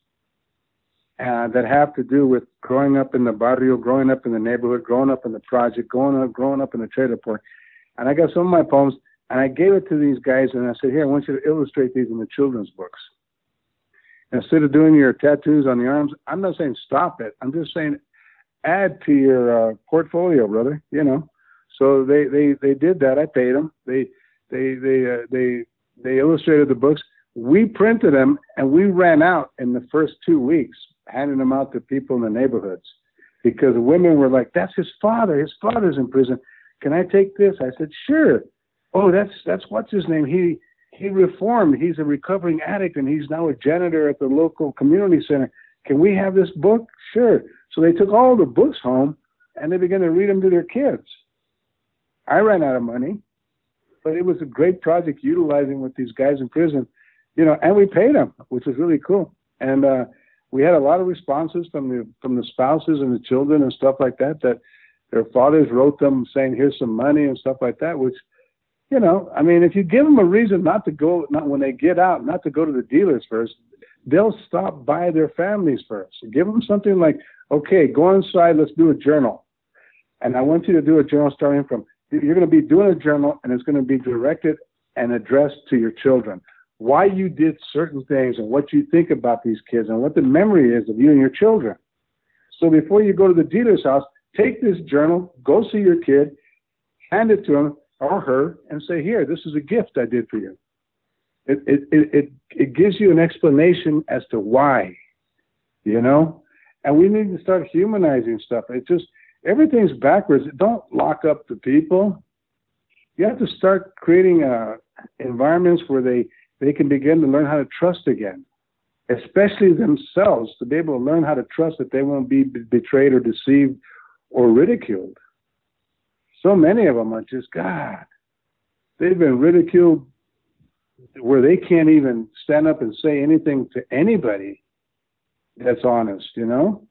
[SPEAKER 2] uh, that have to do with growing up in the barrio, growing up in the neighborhood, growing up in the project, growing up, growing up in the trailer park. And I got some of my poems, and I gave it to these guys, and I said, here, I want you to illustrate these in the children's books. Instead of doing your tattoos on the arms, I'm not saying stop it. I'm just saying add to your uh, portfolio, brother, you know. So they, they, they did that. I paid them. They they they uh, they they illustrated the books. We printed them, and we ran out in the first two weeks, handing them out to people in the neighborhoods, because the women were like, "That's his father. His father's in prison. Can I take this?" I said, "Sure." Oh, that's that's what's his name. He he reformed. He's a recovering addict, and he's now a janitor at the local community center. Can we have this book? Sure. So they took all the books home and they began to read them to their kids. I ran out of money, but it was a great project utilizing with these guys in prison, you know, and we paid them, which was really cool. And uh, we had a lot of responses from the from the spouses and the children and stuff like that, that their fathers wrote them saying, here's some money and stuff like that, which, you know, I mean, if you give them a reason not to go, not when they get out, not to go to the dealers first, they'll stop by their families first. Give them something like, okay, go inside, let's do a journal. And I want you to do a journal starting from, you're going to be doing a journal and it's going to be directed and addressed to your children. Why you did certain things and what you think about these kids and what the memory is of you and your children. So before you go to the dealer's house, take this journal, go see your kid, hand it to him or her and say, here, this is a gift I did for you. It, it, it, it, it gives you an explanation as to why, you know, and we need to start humanizing stuff. It just, everything's backwards. Don't lock up the people. You have to start creating uh, environments where they, they can begin to learn how to trust again, especially themselves, to be able to learn how to trust that they won't be betrayed or deceived or ridiculed. So many of them are just, God, they've been ridiculed where they can't even stand up and say anything to anybody that's honest, you know?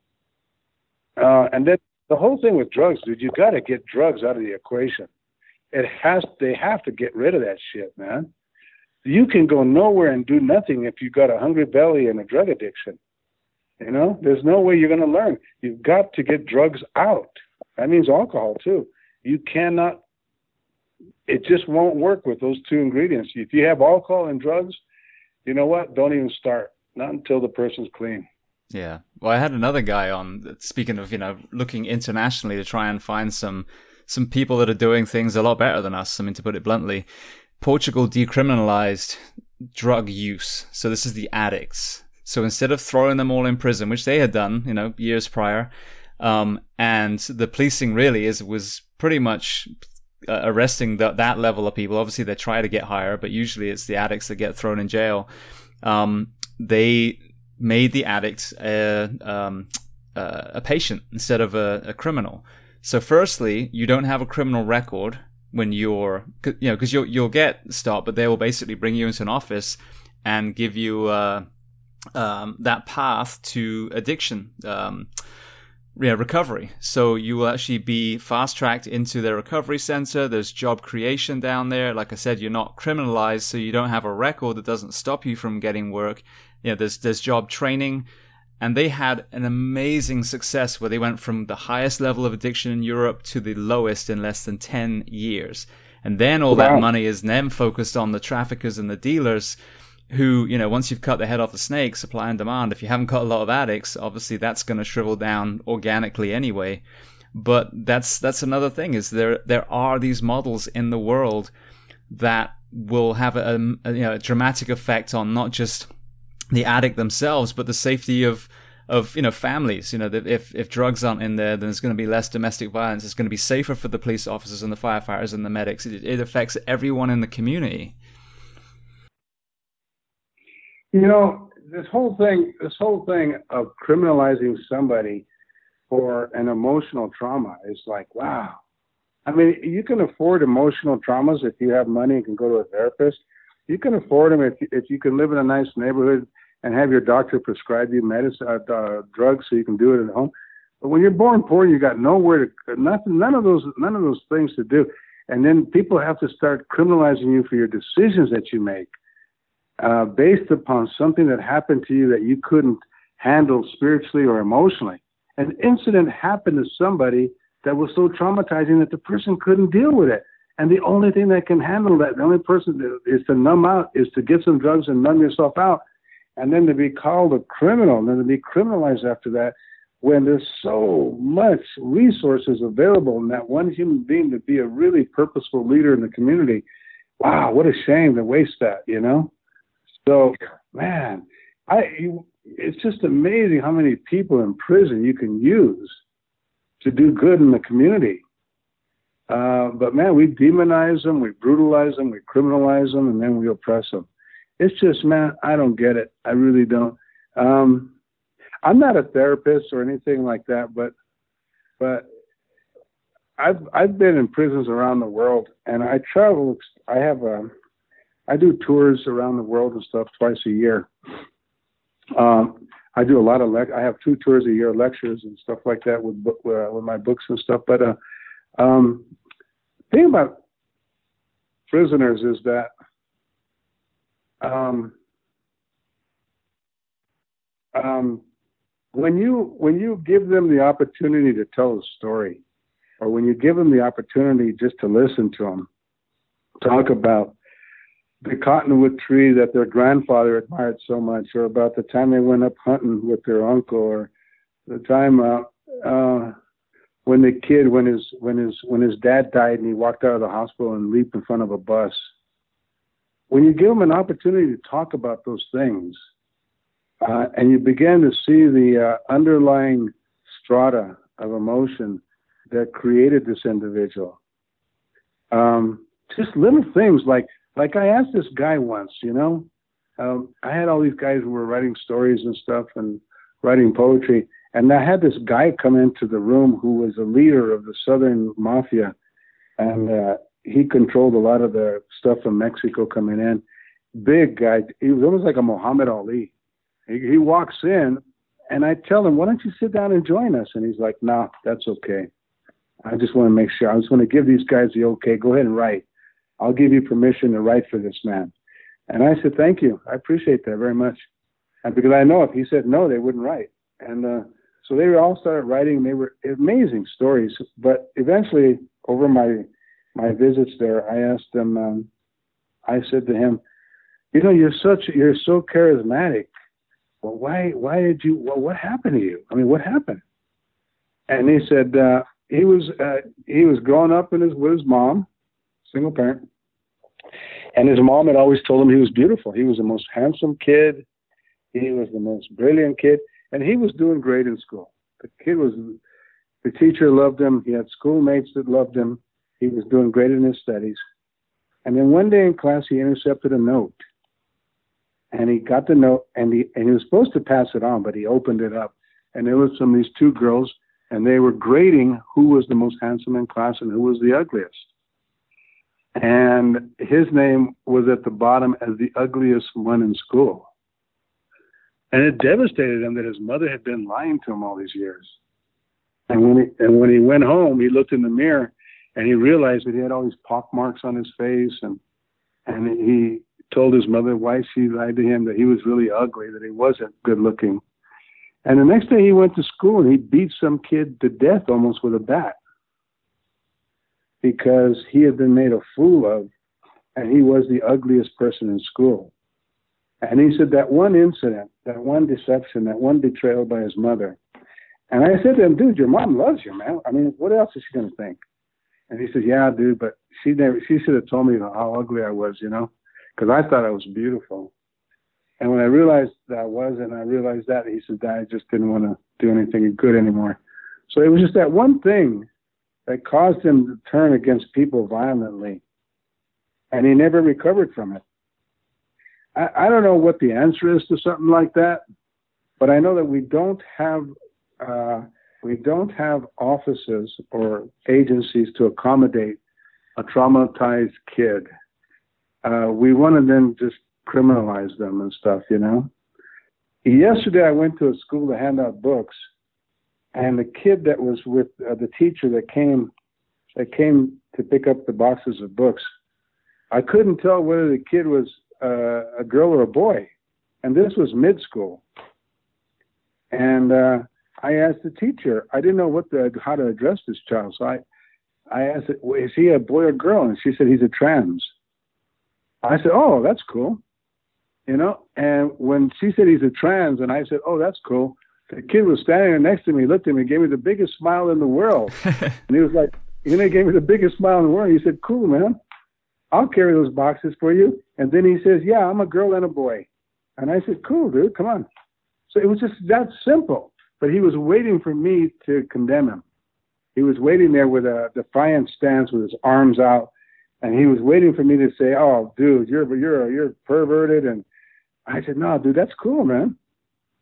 [SPEAKER 2] Uh, and then the whole thing with drugs, dude, you got to get drugs out of the equation. It has, they have to get rid of that shit, man. You can go nowhere and do nothing if you've got a hungry belly and a drug addiction. You know, there's no way you're going to learn. You've got to get drugs out. That means alcohol too. You cannot, it just won't work with those two ingredients. If you have alcohol and drugs, you know what? Don't even start. Not until the person's clean.
[SPEAKER 1] Yeah. Well, I had another guy on, speaking of, you know, looking internationally to try and find some, some people that are doing things a lot better than us. I mean, to put it bluntly, Portugal decriminalized drug use. So this is the addicts. So instead of throwing them all in prison, which they had done, you know, years prior, um, and the policing really is, was pretty much uh, arresting the, that level of people. Obviously they try to get higher, but usually it's the addicts that get thrown in jail. Um, they made the addict a, um, uh, a patient instead of a, a criminal. So firstly, you don't have a criminal record when you're, you know, because you'll, you'll get stopped, but they will basically bring you into an office and give you uh, um, that path to addiction, um, yeah, recovery. So you will actually be fast-tracked into their recovery center. There's job creation down there. Like I said, you're not criminalized, so you don't have a record that doesn't stop you from getting work. You know, there's there's job training. And they had an amazing success where they went from the highest level of addiction in Europe to the lowest in less than ten years. And then all wow. that money is then focused on the traffickers and the dealers who, you know, once you've cut the head off the snake, supply and demand, if you haven't got a lot of addicts, obviously that's going to shrivel down organically anyway. But that's that's another thing, is there there are these models in the world that will have a, a, you know, a dramatic effect on not just the addict themselves, but the safety of, of, you know, families. You know, that if, if drugs aren't in there, then there's going to be less domestic violence. It's going to be safer for the police officers and the firefighters and the medics. It, it affects everyone in the community.
[SPEAKER 2] You know, this whole thing, this whole thing of criminalizing somebody for an emotional trauma is like, wow. I mean, you can afford emotional traumas if you have money and can go to a therapist. You can afford them if, if you can live in a nice neighborhood and have your doctor prescribe you medicine, uh, uh, drugs, so you can do it at home. But when you're born poor, you got nowhere to, nothing, none of those, none of those things to do. And then people have to start criminalizing you for your decisions that you make, uh, based upon something that happened to you that you couldn't handle spiritually or emotionally. An incident happened to somebody that was so traumatizing that the person couldn't deal with it. And the only thing that can handle that, the only person is to numb out, is to get some drugs and numb yourself out. And then to be called a criminal, and then to be criminalized after that, when there's so much resources available in that one human being to be a really purposeful leader in the community. Wow, what a shame to waste that, you know? So, man, I you, it's just amazing how many people in prison you can use to do good in the community. Uh, but, man, we demonize them, we brutalize them, we criminalize them, and then we oppress them. It's just, man, I don't get it. I really don't. Um, I'm not a therapist or anything like that, but but I've I've been in prisons around the world, and I travel. I have a I do tours around the world and stuff twice a year. Um, I do a lot of lec- I have two tours a year, lectures and stuff like that with book, uh, with my books and stuff. But uh, um, the thing about prisoners is that um, um, when you when you give them the opportunity to tell a story, or when you give them the opportunity just to listen to them talk about the cottonwood tree that their grandfather admired so much, or about the time they went up hunting with their uncle, or the time uh, uh, when the kid, when his when his when his dad died and he walked out of the hospital and leaped in front of a bus. When you give them an opportunity to talk about those things, uh, and you begin to see the uh, underlying strata of emotion that created this individual, um, just little things like. Like I asked this guy once, you know, um, I had all these guys who were writing stories and stuff and writing poetry. And I had this guy come into the room who was a leader of the Southern Mafia. And uh, he controlled a lot of the stuff from Mexico coming in. Big guy. He was almost like a Muhammad Ali. He, he walks in and I tell him, why don't you sit down and join us? And he's like, nah, that's okay. I just want to make sure. I just want to give these guys the okay. Go ahead and write. I'll give you permission to write for this man. And I said, thank you. I appreciate that very much. And because I know if he said no, they wouldn't write. And uh, so they all started writing. They were amazing stories. But eventually, over my my visits there, I asked them, um, I said to him, you know, you're such, you're so charismatic. Well, why, why did you, well, what happened to you? I mean, what happened? And he said, uh, he was, uh, he was growing up in his, with his mom, single parent. And his mom had always told him he was beautiful. He was the most handsome kid. He was the most brilliant kid. And he was doing great in school. The kid was, the teacher loved him. He had schoolmates that loved him. He was doing great in his studies. And then one day in class, he intercepted a note. And he got the note, and he, and he was supposed to pass it on, but he opened it up. And there was some of these two girls, and they were grading who was the most handsome in class and who was the ugliest. And his name was at the bottom as the ugliest one in school. And it devastated him that his mother had been lying to him all these years. And when he, and when he went home, he looked in the mirror and he realized that he had all these pock marks on his face. And, and he told his mother why she lied to him, that he was really ugly, that he wasn't good looking. And the next day he went to school and he beat some kid to death almost with a bat, because he had been made a fool of, and he was the ugliest person in school. And he said that one incident, that one deception, that one betrayal by his mother. And I said to him, dude, your mom loves you, man. I mean, what else is she going to think? And he said, yeah, dude, but she never, she should have told me how ugly I was, you know, because I thought I was beautiful. And when I realized that I was, and I realized that, he said, I just didn't want to do anything good anymore. So it was just that one thing that caused him to turn against people violently. And he never recovered from it. I, I don't know what the answer is to something like that, but I know that we don't have uh, we don't have offices or agencies to accommodate a traumatized kid. Uh, we want to then just criminalize them and stuff, you know. Yesterday I went to a school to hand out books. And the kid that was with uh, the teacher that came, that came to pick up the boxes of books, I couldn't tell whether the kid was uh, a girl or a boy. And this was mid-school. And uh, I asked the teacher, I didn't know what the, how to address this child. So I, I asked, is he a boy or girl? And she said, he's a trans. I said, oh, that's cool. You know, and when she said he's a trans, and I said, oh, that's cool. The kid was standing there next to me, looked at me, gave me the biggest smile in the world. And he was like, you know, he gave me the biggest smile in the world. He said, cool, man. I'll carry those boxes for you. And then he says, yeah, I'm a girl and a boy. And I said, cool, dude, come on. So it was just that simple. But he was waiting for me to condemn him. He was waiting there with a defiant stance with his arms out. And he was waiting for me to say, oh, dude, you're, you're, you're perverted. And I said, no, dude, that's cool, man.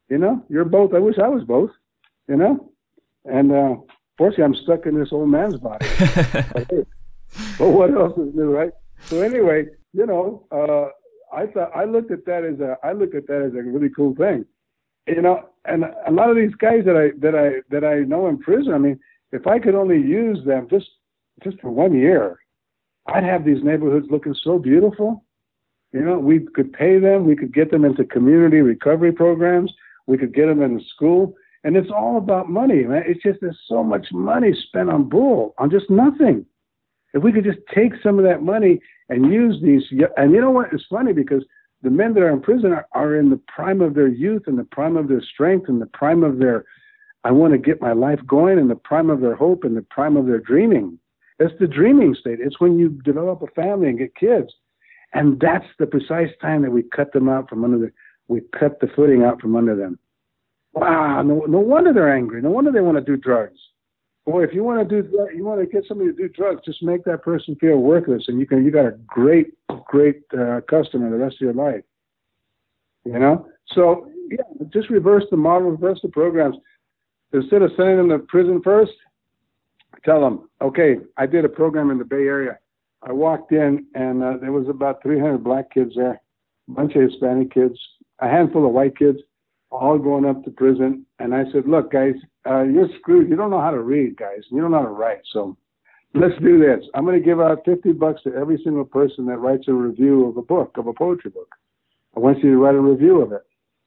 [SPEAKER 2] You know, you're both. I wish I was both, you know. And uh, fortunately, I'm stuck in this old man's body. But what else is new, right? So anyway, you know, uh, I thought I looked at that as a I looked at that as a really cool thing, you know. And a lot of these guys that I that I that I know in prison, I mean, if I could only use them just just for one year, I'd have these neighborhoods looking so beautiful. You know, we could pay them, we could get them into community recovery programs, we could get them into school, and it's all about money, man. It's just there's so much money spent on bull, on just nothing. If we could just take some of that money and use these, and you know what? It's funny because the men that are in prison are, are in the prime of their youth and the prime of their strength and the prime of their, I want to get my life going, and the prime of their hope and the prime of their dreaming. It's the dreaming state. It's when you develop a family and get kids. And that's the precise time that we cut them out from under the, we cut the footing out from under them. Wow, no, no wonder they're angry. No wonder they want to do drugs. Boy, if you want to do, you want to get somebody to do drugs, just make that person feel worthless, and you can, you got a great, great uh, customer the rest of your life. You know, so yeah, just reverse the model, reverse the programs. Instead of sending them to prison first, tell them, okay, I did a program in the Bay Area. I walked in, and uh, there was about three hundred black kids there, a bunch of Hispanic kids, a handful of white kids, all going up to prison. And I said, look, guys, uh, you're screwed. You don't know how to read, guys. You don't know how to write. So let's do this. I'm going to give out fifty bucks to every single person that writes a review of a book, of a poetry book. I want you to write a review of it.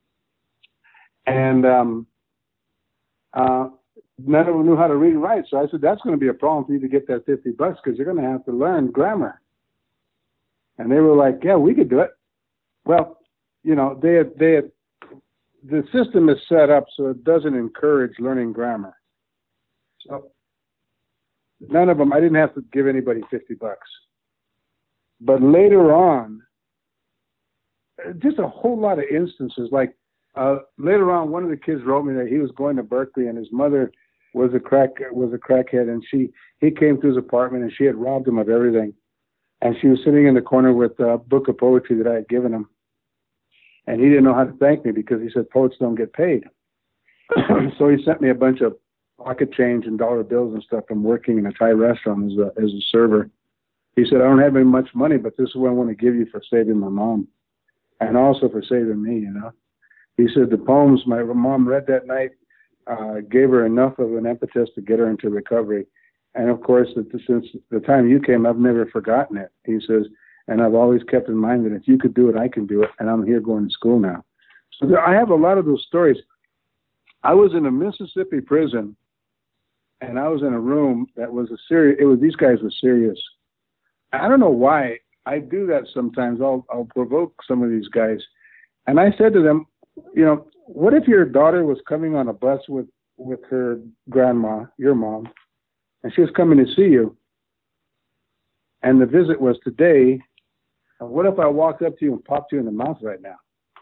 [SPEAKER 2] And um, uh, none of them knew how to read and write. So I said, that's going to be a problem for you to get that fifty bucks because you're going to have to learn grammar. And they were like, yeah, we could do it. Well, you know, they had, they had, the system is set up so it doesn't encourage learning grammar. So none of them, I didn't have to give anybody fifty bucks. But later on, just a whole lot of instances, like uh, later on, one of the kids wrote me that he was going to Berkeley and his mother was a crack, was a crackhead, and she, he came to his apartment and she had robbed him of everything. And she was sitting in the corner with a book of poetry that I had given him. And he didn't know how to thank me because he said poets don't get paid. So he sent me a bunch of pocket change and dollar bills and stuff from working in a Thai restaurant as a, as a server. He said, I don't have any much money, but this is what I want to give you for saving my mom and also for saving me, you know. He said the poems my mom read that night uh, gave her enough of an impetus to get her into recovery. And of course, since the time you came, I've never forgotten it. He says, and I've always kept in mind that if you could do it, I can do it. And I'm here going to school now. So there, I have a lot of those stories. I was in a Mississippi prison, and I was in a room that was a serious, it was, these guys were serious. I don't know why I do that sometimes. I'll, I'll provoke some of these guys. And I said to them, you know, what if your daughter was coming on a bus with, with her grandma, your mom, and she was coming to see you, and the visit was today? What if I walked up to you and popped you in the mouth right now?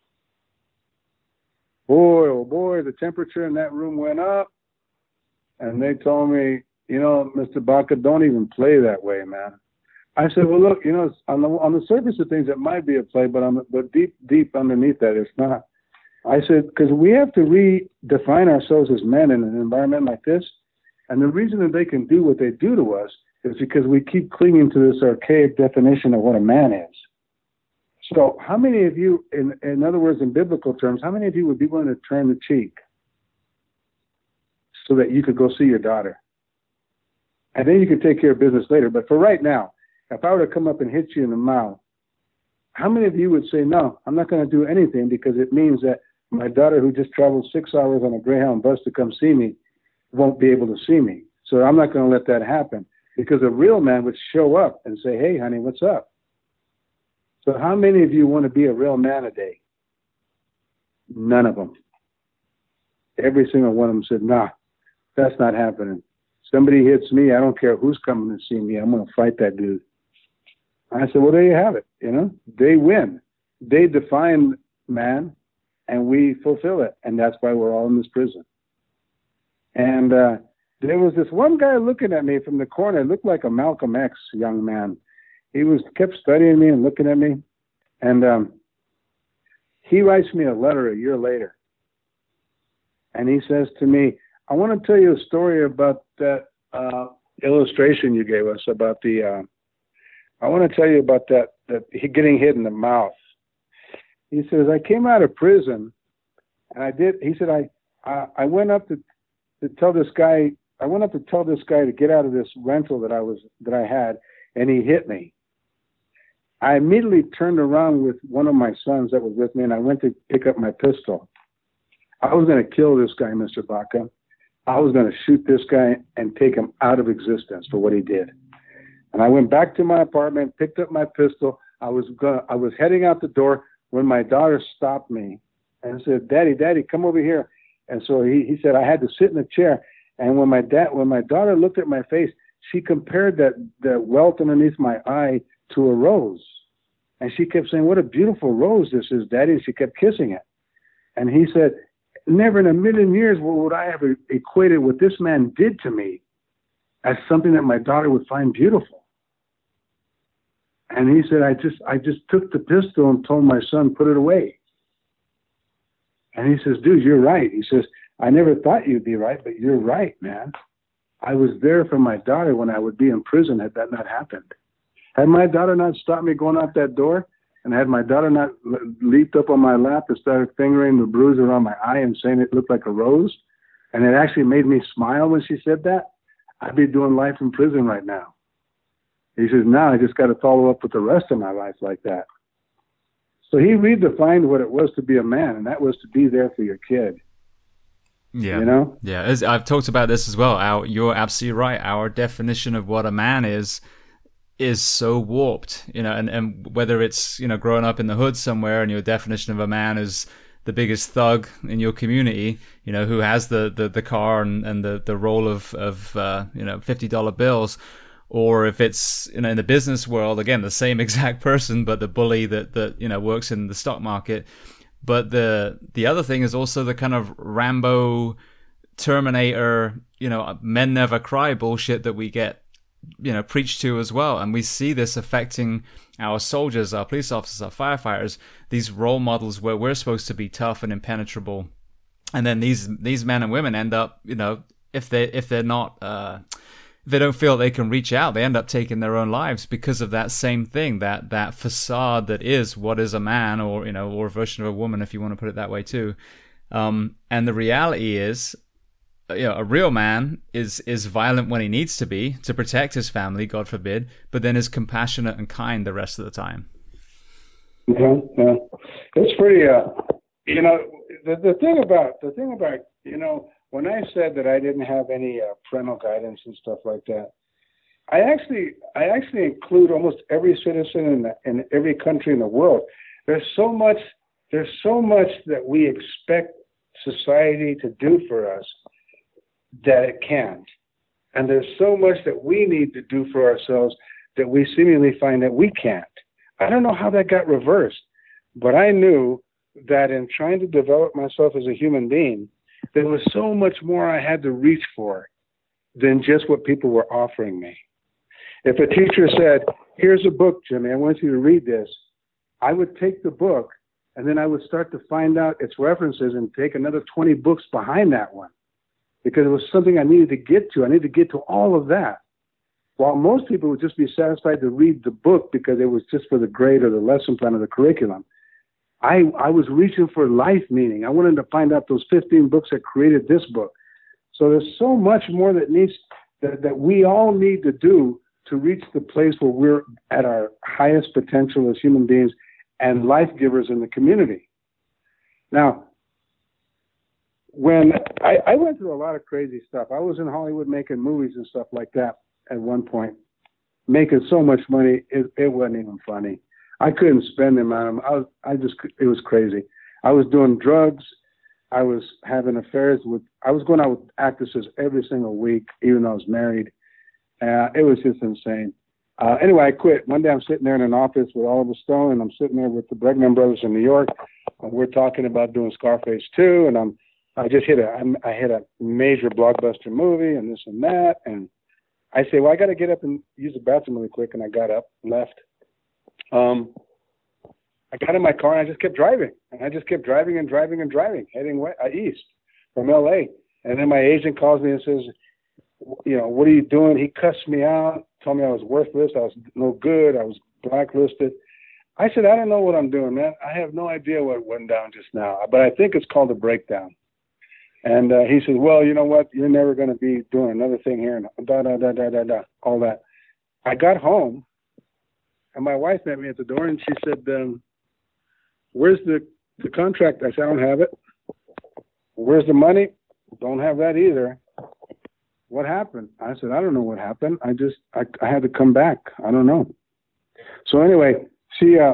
[SPEAKER 2] Boy, oh boy, the temperature in that room went up. And they told me, you know, Mister Baca, don't even play that way, man. I said, well, look, you know, on the on the surface of things, it might be a play, but on the, but deep, deep underneath that, it's not. I said, because we have to redefine ourselves as men in an environment like this. And the reason that they can do what they do to us is because we keep clinging to this archaic definition of what a man is. So how many of you, in, in other words, in biblical terms, how many of you would be willing to turn the cheek so that you could go see your daughter? And then you could take care of business later. But for right now, if I were to come up and hit you in the mouth, how many of you would say, no, I'm not going to do anything because it means that my daughter who just traveled six hours on a Greyhound bus to come see me won't be able to see me. So I'm not going to let that happen, because a real man would show up and say, hey, honey, what's up? So how many of you want to be a real man today? None of them. Every single one of them said, nah, that's not happening. Somebody hits me, I don't care who's coming to see me, I'm going to fight that dude. I said, well, there you have it. You know, they win. They define man, and we fulfill it. And that's why we're all in this prison. And uh, there was this one guy looking at me from the corner. It looked like a Malcolm X young man. He was kept studying me and looking at me. And um, he writes me a letter a year later. And he says to me, I want to tell you a story about that uh, illustration you gave us about the, uh, I want to tell you about that, that he getting hit in the mouth. He says, I came out of prison and I did, he said, I, I, I went up to, to tell this guy, I went up to tell this guy to get out of this rental that I was, that I had, and he hit me. I immediately turned around with one of my sons that was with me, and I went to pick up my pistol. I was going to kill this guy, Mister Baca. I was going to shoot this guy and take him out of existence for what he did. And I went back to my apartment, picked up my pistol. I was going, I was heading out the door when my daughter stopped me and said, "Daddy, Daddy, come over here." And so he, he said I had to sit in a chair. And when my dad, when my daughter looked at my face, she compared that the welt underneath my eye to a rose. And she kept saying, "What a beautiful rose this is, Daddy." And she kept kissing it. And he said, never in a million years would I have equated what this man did to me as something that my daughter would find beautiful. And he said, I just, I just took the pistol and told my son, put it away. And he says, "Dude, you're right." He says, "I never thought you'd be right, but you're right, man. I was there for my daughter when I would be in prison had that not happened. Had my daughter not stopped me going out that door, and had my daughter not leaped up on my lap and started fingering the bruise around my eye and saying it looked like a rose, and it actually made me smile when she said that, I'd be doing life in prison right now." He says, "Now I just got to follow up with the rest of my life like that." So he redefined what it was to be a man, and that was to be there for your kid.
[SPEAKER 1] Yeah,
[SPEAKER 2] you know.
[SPEAKER 1] Yeah, As I've talked about this as well. Our, you're absolutely right. Our definition of what a man is is so warped, you know, and, and whether it's, you know, growing up in the hood somewhere and your definition of a man is the biggest thug in your community, you know, who has the, the, the car and, and the, the roll of, of uh, you know, fifty dollar bills, or if it's, you know, in the business world, again, the same exact person, but the bully that, that, you know, works in the stock market. But the, the other thing is also the kind of Rambo, Terminator, you know, men never cry bullshit that we get, you know, preached to as well. And we see this affecting our soldiers, our police officers, our firefighters, these role models where we're supposed to be tough and impenetrable. And then these, these men and women end up, you know, if they, if they're not, uh, if they don't feel they can reach out, they end up taking their own lives because of that same thing, that, that facade that is what is a man, or, you know, or a version of a woman, if you want to put it that way too. Um, and the reality is, you know, a real man is is violent when he needs to be to protect his family, God forbid, but then is compassionate and kind the rest of the time.
[SPEAKER 2] Yeah, yeah. It's pretty. Uh, you know, the the thing about the thing about you know, when I said that I didn't have any uh, parental guidance and stuff like that, I actually I actually include almost every citizen in the, in every country in the world. There's so much. There's so much that we expect society to do for us that it can't. And there's so much that we need to do for ourselves that we seemingly find that we can't. I don't know how that got reversed, but I knew that in trying to develop myself as a human being, there was so much more I had to reach for than just what people were offering me. If a teacher said, "Here's a book, Jimmy, I want you to read this," I would take the book and then I would start to find out its references and take another twenty books behind that one, because it was something I needed to get to. I needed to get to all of that. While most people would just be satisfied to read the book because it was just for the grade or the lesson plan or the curriculum, I, I was reaching for life meaning. I wanted to find out those fifteen books that created this book. So there's so much more that needs that, that we all need to do to reach the place where we're at our highest potential as human beings and life givers in the community. Now, when I, I went through a lot of crazy stuff. I was in Hollywood making movies and stuff like that at one point, making so much money, it, it wasn't even funny. I couldn't spend them on them. I was, I just, it was crazy. I was doing drugs. I was having affairs with, I was going out with actresses every single week, even though I was married. Uh, it was just insane. Uh, anyway, I quit. One day I'm sitting there in an office with Oliver Stone, and I'm sitting there with the Bregman brothers in New York, and we're talking about doing Scarface two, and I'm, I just hit a, I hit a major blockbuster movie and this and that. And I say, well, I got to get up and use the bathroom really quick. And I got up, left. Um, I got in my car and I just kept driving. And I just kept driving and driving and driving, heading west, uh, east. from L A. And then my agent calls me and says, you know, what are you doing? He cussed me out, told me I was worthless, I was no good, I was blacklisted. I said, I don't know what I'm doing, man. I have no idea what went down just now, but I think it's called a breakdown. And uh, he said, well, you know what? You're never going to be doing another thing here, and da, da, da, da, da, da, all that. I got home, and my wife met me at the door, and she said, um, where's the, the contract? I said, I don't have it. Where's the money? Don't have that either. What happened? I said, I don't know what happened. I just, I, I had to come back. I don't know. So anyway, she, uh,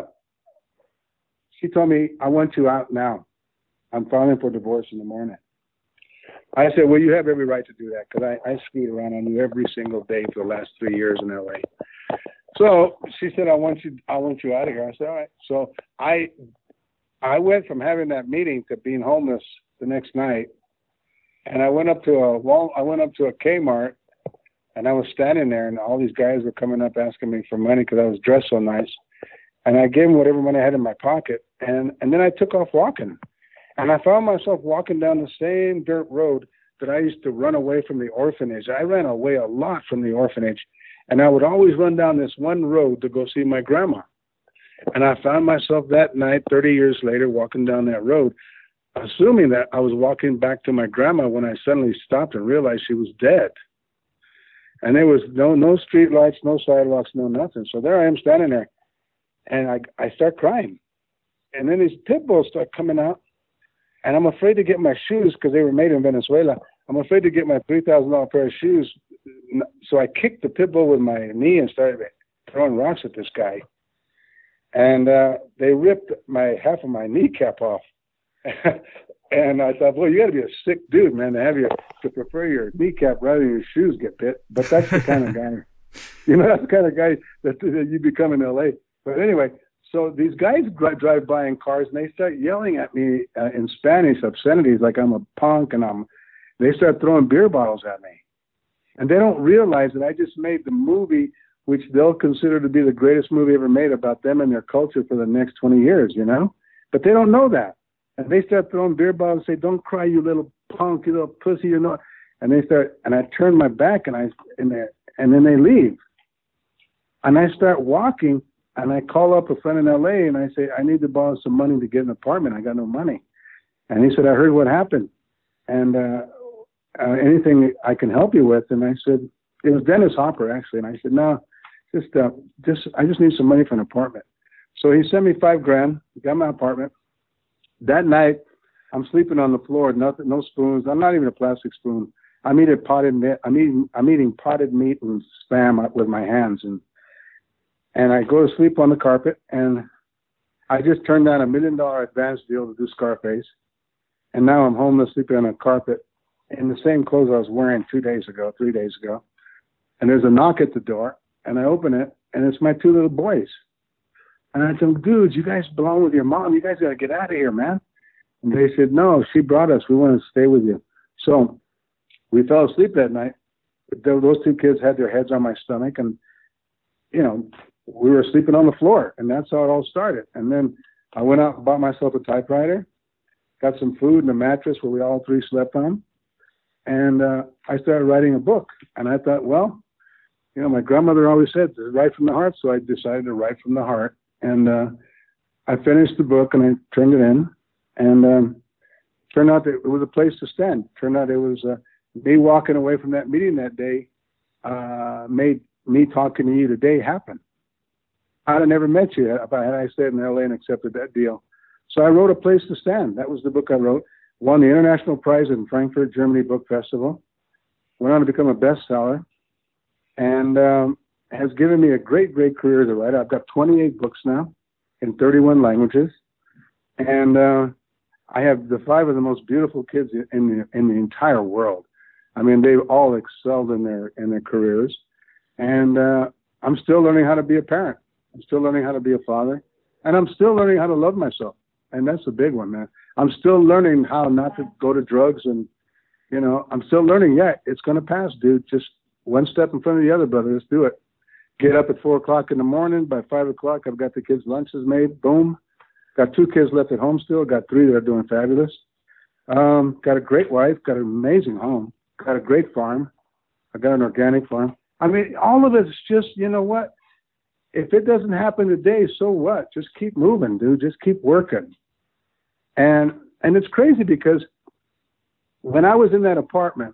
[SPEAKER 2] she told me, I want you out now. I'm filing for divorce in the morning. I said, well, you have every right to do that because I, I screwed around on you every single day for the last three years in L A. So she said, I want you, I want you out of here. I said, all right. So I, I went from having that meeting to being homeless the next night. And I went up to a wall, I went up to a Kmart, and I was standing there, and all these guys were coming up asking me for money because I was dressed so nice. And I gave them whatever money I had in my pocket, and, and then I took off walking. And I found myself walking down the same dirt road that I used to run away from the orphanage. I ran away a lot from the orphanage, and I would always run down this one road to go see my grandma. And I found myself that night, thirty years later, walking down that road, assuming that I was walking back to my grandma when I suddenly stopped and realized she was dead. And there was no no street lights, no sidewalks, no nothing. So there I am standing there, and I, I start crying. And then these pit bulls start coming out, and I'm afraid to get my shoes because they were made in Venezuela. I'm afraid to get my three thousand dollars pair of shoes. So I kicked the pit bull with my knee and started throwing rocks at this guy. And uh, they ripped my half of my kneecap off. And I thought, well, you got to be a sick dude, man, to have you to prefer your kneecap rather than your shoes get bit. But that's the kind of guy, you know, that's the kind of guy that, that you become in L A. But anyway, so these guys drive by in cars and they start yelling at me uh, in Spanish obscenities like I'm a punk, and I'm. They start throwing beer bottles at me, and they don't realize that I just made the movie which they'll consider to be the greatest movie ever made about them and their culture for the next twenty years, you know. But they don't know that. And they start throwing beer bottles and say, don't cry, you little punk, you little pussy, you know. And they start, and I turn my back and I, and, they, and then they leave. And I start walking and I call up a friend in L A and I say, I need to borrow some money to get an apartment. I got no money. And he said, I heard what happened. And uh, uh, anything I can help you with? And I said, it was Dennis Hopper actually. And I said, no, just, uh, just, I just need some money for an apartment. So he sent me five grand, got my apartment. That night, I'm sleeping on the floor, nothing, no spoons. I'm not even a plastic spoon. I'm eating potted meat. I'm eating, I'm eating potted meat and spam with my hands, and and I go to sleep on the carpet. And I just turned down a million dollar advance deal to do Scarface, and now I'm homeless, sleeping on a carpet in the same clothes I was wearing two days ago, three days ago. And there's a knock at the door, and I open it, and it's my two little boys. And I told them, dudes, you guys belong with your mom. You guys got to get out of here, man. And they said, no, she brought us. We want to stay with you. So we fell asleep that night. Those two kids had their heads on my stomach. And, you know, we were sleeping on the floor. And that's how it all started. And then I went out and bought myself a typewriter, got some food and a mattress where we all three slept on. And uh, I started writing a book. And I thought, well, you know, my grandmother always said, write from the heart. So I decided to write from the heart. And uh, I finished the book and I turned it in, and um, turned out that it was a place to stand. Turned out it was uh, me walking away from that meeting that day uh, made me talking to you today happen. I'd have never met you if I had I stayed in L A and accepted that deal. So I wrote A Place to Stand. That was the book I wrote. Won the International Prize in Frankfurt, Germany Book Festival. Went on to become a bestseller. And um, has given me a great, great career as a writer. I've got twenty-eight books now in thirty-one languages. And uh, I have the five of the most beautiful kids in the, in the entire world. I mean, they've all excelled in their, in their careers. And uh, I'm still learning how to be a parent. I'm still learning how to be a father. And I'm still learning how to love myself. And that's the big one, man. I'm still learning how not to go to drugs. And, you know, I'm still learning, yeah, it's going to pass, dude. Just one step in front of the other, brother. Let's do it. Get up at four o'clock in the morning. By five o'clock, I've got the kids' lunches made. Boom. Got two kids left at home still. Got three that are doing fabulous. Um, got a great wife, got an amazing home, got a great farm. I got an organic farm. I mean, all of it's just, you know what? If it doesn't happen today, so what? Just keep moving, dude. Just keep working. And and it's crazy because when I was in that apartment,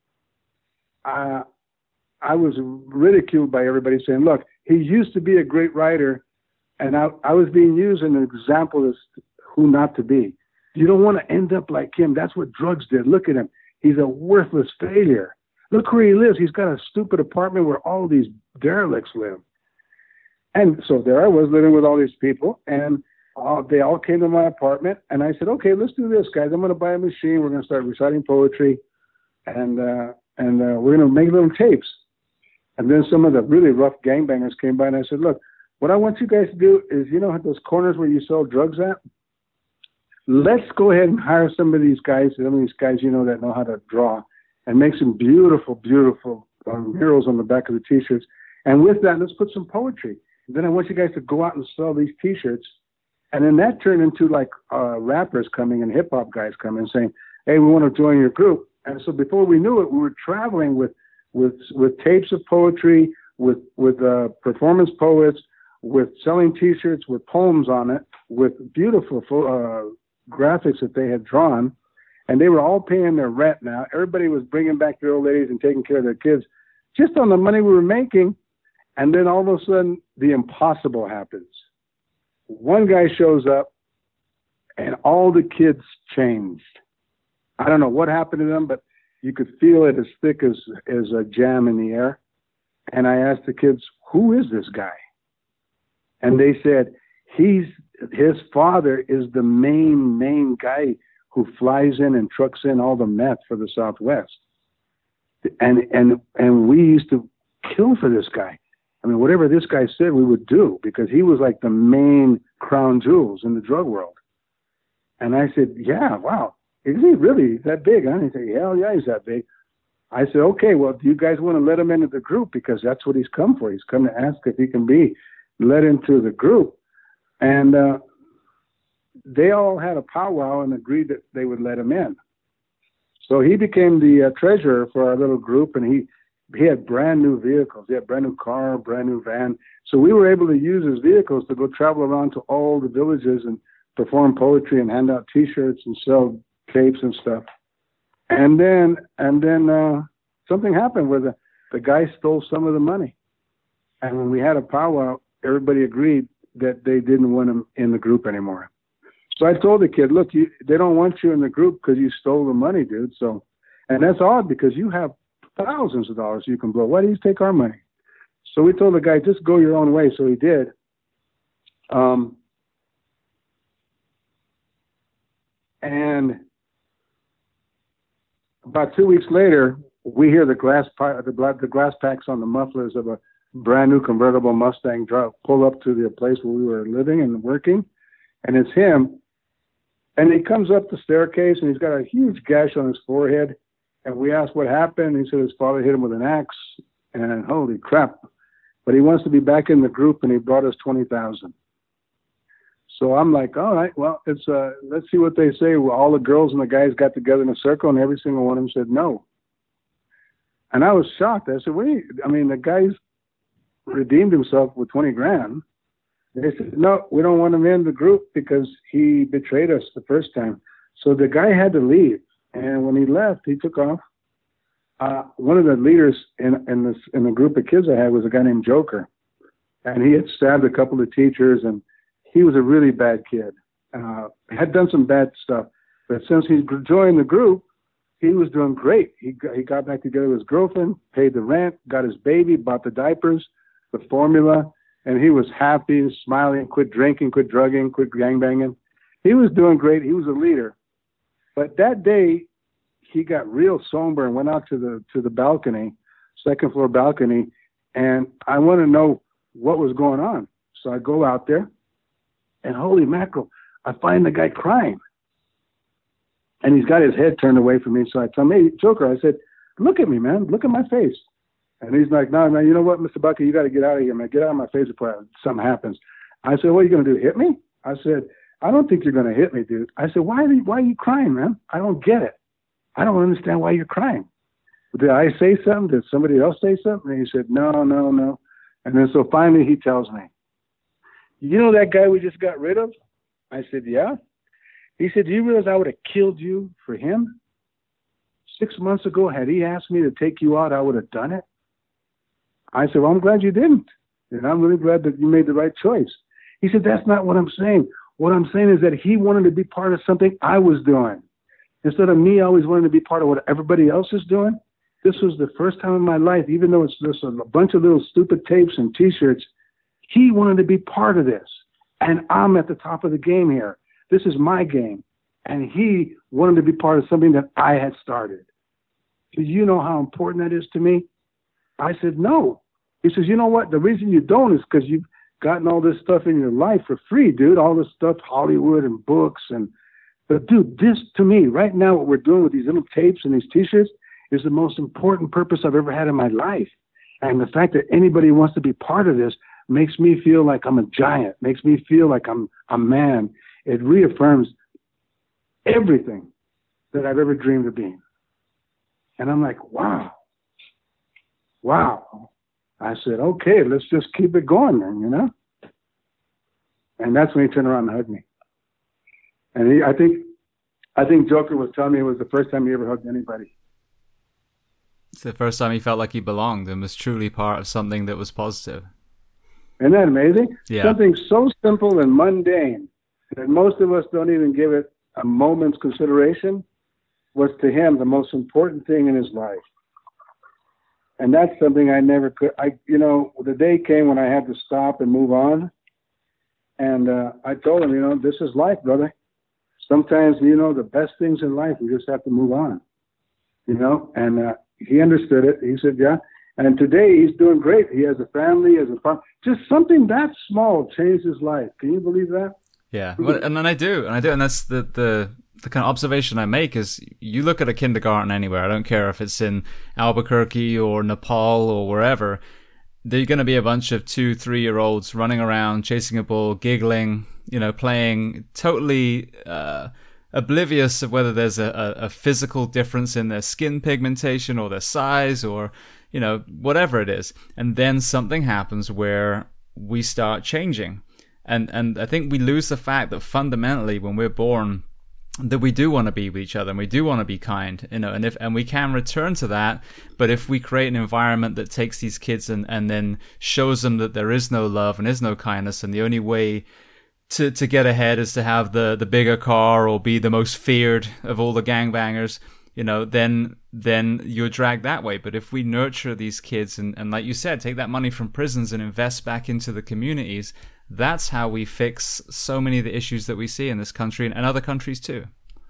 [SPEAKER 2] uh, I was ridiculed by everybody saying, look, he used to be a great writer, and I, I was being used as an example as who not to be. You don't want to end up like him. That's what drugs did. Look at him. He's a worthless failure. Look where he lives. He's got a stupid apartment where all these derelicts live. And so there I was living with all these people, and uh, they all came to my apartment, and I said, okay, let's do this, guys. I'm going to buy a machine. We're going to start reciting poetry, and uh, and uh, we're going to make little tapes. And then some of the really rough gangbangers came by, and I said, look, what I want you guys to do is, you know those corners where you sell drugs at? Let's go ahead and hire some of these guys, some of these guys you know that know how to draw, and make some beautiful, beautiful uh, murals on the back of the T-shirts. And with that, let's put some poetry. And then I want you guys to go out and sell these T-shirts. And then that turned into like uh, rappers coming and hip-hop guys coming and saying, hey, we want to join your group. And so before we knew it, we were traveling with with with tapes of poetry, with, with uh, performance poets, with selling T-shirts with poems on it, with beautiful uh, graphics that they had drawn. And they were all paying their rent now. Everybody was bringing back their old ladies and taking care of their kids just on the money we were making. And then all of a sudden, the impossible happens. One guy shows up, and all the kids changed. I don't know what happened to them, but you could feel it as thick as, as a jam in the air. And I asked the kids, who is this guy? And they said, he's his father is the main, main guy who flies in and trucks in all the meth for the Southwest. And, and, and we used to kill for this guy. I mean, whatever this guy said, we would do because he was like the main crown jewels in the drug world. And I said, yeah, wow. Is he really that big? Huh? And he said, hell yeah, he's that big. I said, okay, well, do you guys want to let him into the group? Because that's what he's come for. He's come to ask if he can be let into the group. And uh, they all had a powwow and agreed that they would let him in. So he became the uh, treasurer for our little group, and he He had brand new vehicles. He had brand new car, brand new van. So we were able to use his vehicles to go travel around to all the villages and perform poetry and hand out T-shirts and sell tapes and stuff. And then, and then uh, something happened where the, the guy stole some of the money. And when we had a powwow, everybody agreed that they didn't want him in the group anymore. So I told the kid, look, you, they don't want you in the group because you stole the money, dude. So, and that's odd because you have thousands of dollars you can blow. Why do you take our money? So we told the guy, just go your own way. So he did. Um, and about two weeks later, we hear the glass the, the glass packs on the mufflers of a brand new convertible Mustang truck pull up to the place where we were living and working, and it's him. And he comes up the staircase, and he's got a huge gash on his forehead. And we asked what happened. He said his father hit him with an axe, and holy crap. But he wants to be back in the group, and he brought us twenty thousand dollars. So I'm like, all right, well, it's uh, let's see what they say. Well, all the girls and the guys got together in a circle, and every single one of them said no. And I was shocked. I said, wait, I mean, the guy's redeemed himself with twenty grand. They said, no, we don't want him in the group because he betrayed us the first time. So the guy had to leave. And when he left, he took off. Uh, one of the leaders in, in this in the group of kids I had was a guy named Joker. And he had stabbed a couple of teachers, and he was a really bad kid. Uh, had done some bad stuff. But since he joined the group, he was doing great. He got, he got back together with his girlfriend, paid the rent, got his baby, bought the diapers, the formula, and he was happy, smiling, quit drinking, quit drugging, quit gangbanging. He was doing great. He was a leader. But that day, he got real somber and went out to the to the balcony, second floor balcony, and I want to know what was going on. So I go out there, and holy mackerel, I find the guy crying. And he's got his head turned away from me. So I tell him, hey, Joker, I said, look at me, man. Look at my face. And he's like, no, man, you know what, Mister Bucky, you got to get out of here, man. Get out of my face before something happens. I said, what are you going to do, hit me? I said, I don't think you're going to hit me, dude. I said, why are you, why are you crying, man? I don't get it. I don't understand why you're crying. Did I say something? Did somebody else say something? And he said, no, no, no. And then so finally he tells me, you know that guy we just got rid of? I said, yeah. He said, do you realize I would have killed you for him? Six months ago, had he asked me to take you out, I would have done it. I said, well, I'm glad you didn't. And I'm really glad that you made the right choice. He said, that's not what I'm saying. What I'm saying is that he wanted to be part of something I was doing. Instead of me always wanting to be part of what everybody else is doing, this was the first time in my life, even though it's just a bunch of little stupid tapes and T-shirts, he wanted to be part of this. And I'm at the top of the game here. This is my game. And he wanted to be part of something that I had started. Do you know how important that is to me? I said, no. He says, you know what? The reason you don't is because you've gotten all this stuff in your life for free, dude. All this stuff, Hollywood and books. and But, dude, this to me, right now, what we're doing with these little tapes and these T-shirts is the most important purpose I've ever had in my life. And the fact that anybody wants to be part of this makes me feel like I'm a giant, makes me feel like I'm a man. It reaffirms everything that I've ever dreamed of being. And I'm like, wow, wow. I said, okay, let's just keep it going then, you know? And that's when he turned around and hugged me. And he, I think, I think Joker was telling me it was the first time he ever hugged anybody.
[SPEAKER 1] It's the first time he felt like he belonged and was truly part of something that was positive.
[SPEAKER 2] Isn't that amazing?
[SPEAKER 1] Yeah.
[SPEAKER 2] Something so simple and mundane that most of us don't even give it a moment's consideration was to him the most important thing in his life. And that's something I never could. I, you know, the day came when I had to stop and move on. And uh, I told him, you know, this is life, brother. Sometimes, you know, the best things in life, we just have to move on, you know. And uh, he understood it. He said, yeah. And today he's doing great. He has a family, he has a farm. Just something that small changed his life. Can you believe that?
[SPEAKER 1] Yeah, well, and then I do, and I do, and that's the, the the kind of observation I make is you look at a kindergarten anywhere. I don't care if it's in Albuquerque or Nepal or wherever. There's going to be a bunch of two, three-year-olds running around, chasing a ball, giggling, you know, playing, totally uh, oblivious of whether there's a, a, a physical difference in their skin pigmentation or their size or, you know, whatever it is. And then something happens where we start changing. And and I think we lose the fact that fundamentally when we're born, that we do want to be with each other and we do want to be kind, you know, and if and we can return to that. But if we create an environment that takes these kids and, and then shows them that there is no love and is no kindness, and the only way to, to get ahead is to have the, the bigger car or be the most feared of all the gangbangers, you know, then then you're dragged that way. But if we nurture these kids and, and like you said, take that money from prisons and invest back into the communities, that's how we fix so many of the issues that we see in this country and other countries too.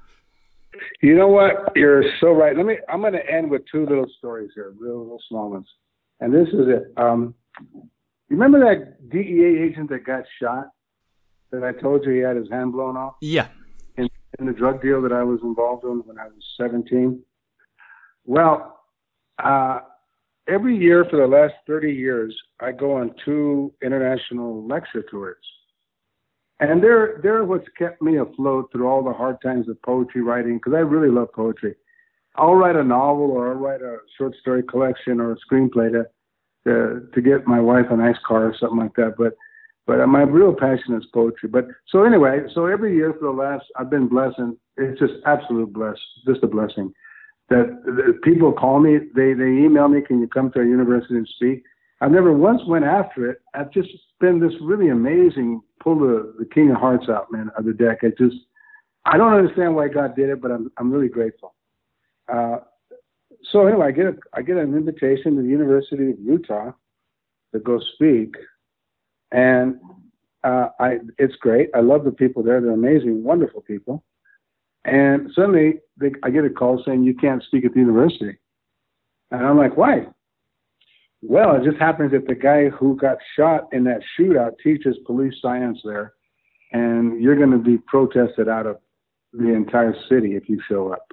[SPEAKER 2] You know what? You're so right. Let me. I'm going to end with two little stories here, real little small ones. And this is it. Um, you remember that D E A agent that got shot? That I told you he had his hand blown off?
[SPEAKER 1] Yeah.
[SPEAKER 2] In, in the drug deal that I was involved in when I was seventeen. Well, uh, every year for the last thirty years, I go on two international lecture tours. And they're, they're what's kept me afloat through all the hard times of poetry writing, because I really love poetry. I'll write a novel or I'll write a short story collection or a screenplay to, to, to get my wife a nice car or something like that. But but my real passion is poetry. But so anyway, so every year for the last, I've been blessed, and it's just absolute bless, just a blessing. That, that people call me, they, they email me, can you come to our university and speak? I've never once went after it. I've just been this really amazing, pull the, the king of hearts out, man, of the deck. I just, I don't understand why God did it, but I'm I'm really grateful. Uh, so anyway, I get a, I get an invitation to the University of Utah to go speak, and uh, I it's great. I love the people there. They're amazing, wonderful people. And suddenly they, I get a call saying you can't speak at the university. And I'm like, why? Well, it just happens that the guy who got shot in that shootout teaches police science there, and you're going to be protested out of the entire city if you show up.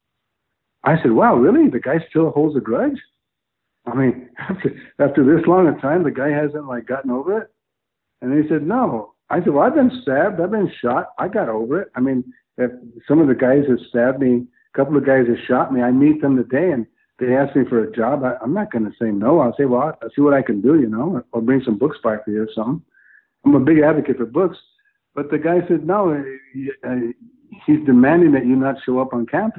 [SPEAKER 2] I said, wow, really? The guy still holds a grudge? I mean, after, after this long a time, the guy hasn't like gotten over it? And he said, no, I said, well, I've been stabbed. I've been shot. I got over it. I mean, if some of the guys that stabbed me, a couple of guys that shot me, I meet them today and they ask me for a job. I, I'm not going to say no. I'll say, well, I'll see what I can do, you know, I'll bring some books by for you or something. I'm a big advocate for books. But the guy said, no, he, uh, he's demanding that you not show up on campus.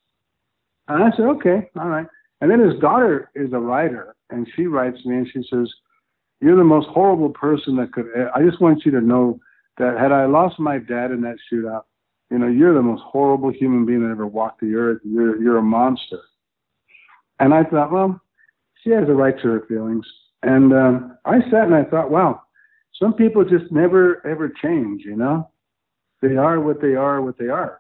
[SPEAKER 2] And I said, okay, all right. And then his daughter is a writer, and she writes me, and she says, you're the most horrible person that could, I just want you to know that had I lost my dad in that shootout, you know, you're the most horrible human being that ever walked the earth. You're, you're a monster. And I thought, well, she has a right to her feelings. And um, I sat and I thought, wow, some people just never, ever change, you know? They are what they are, what they are.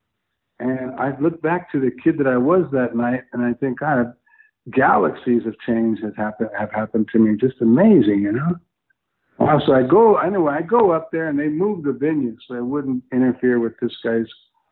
[SPEAKER 2] And I look back to the kid that I was that night, and I think, God, galaxies of change have happened, have happened to me. Just amazing, you know? Well, so I go, anyway, I go up there, and they moved the venue so I wouldn't interfere with this guy's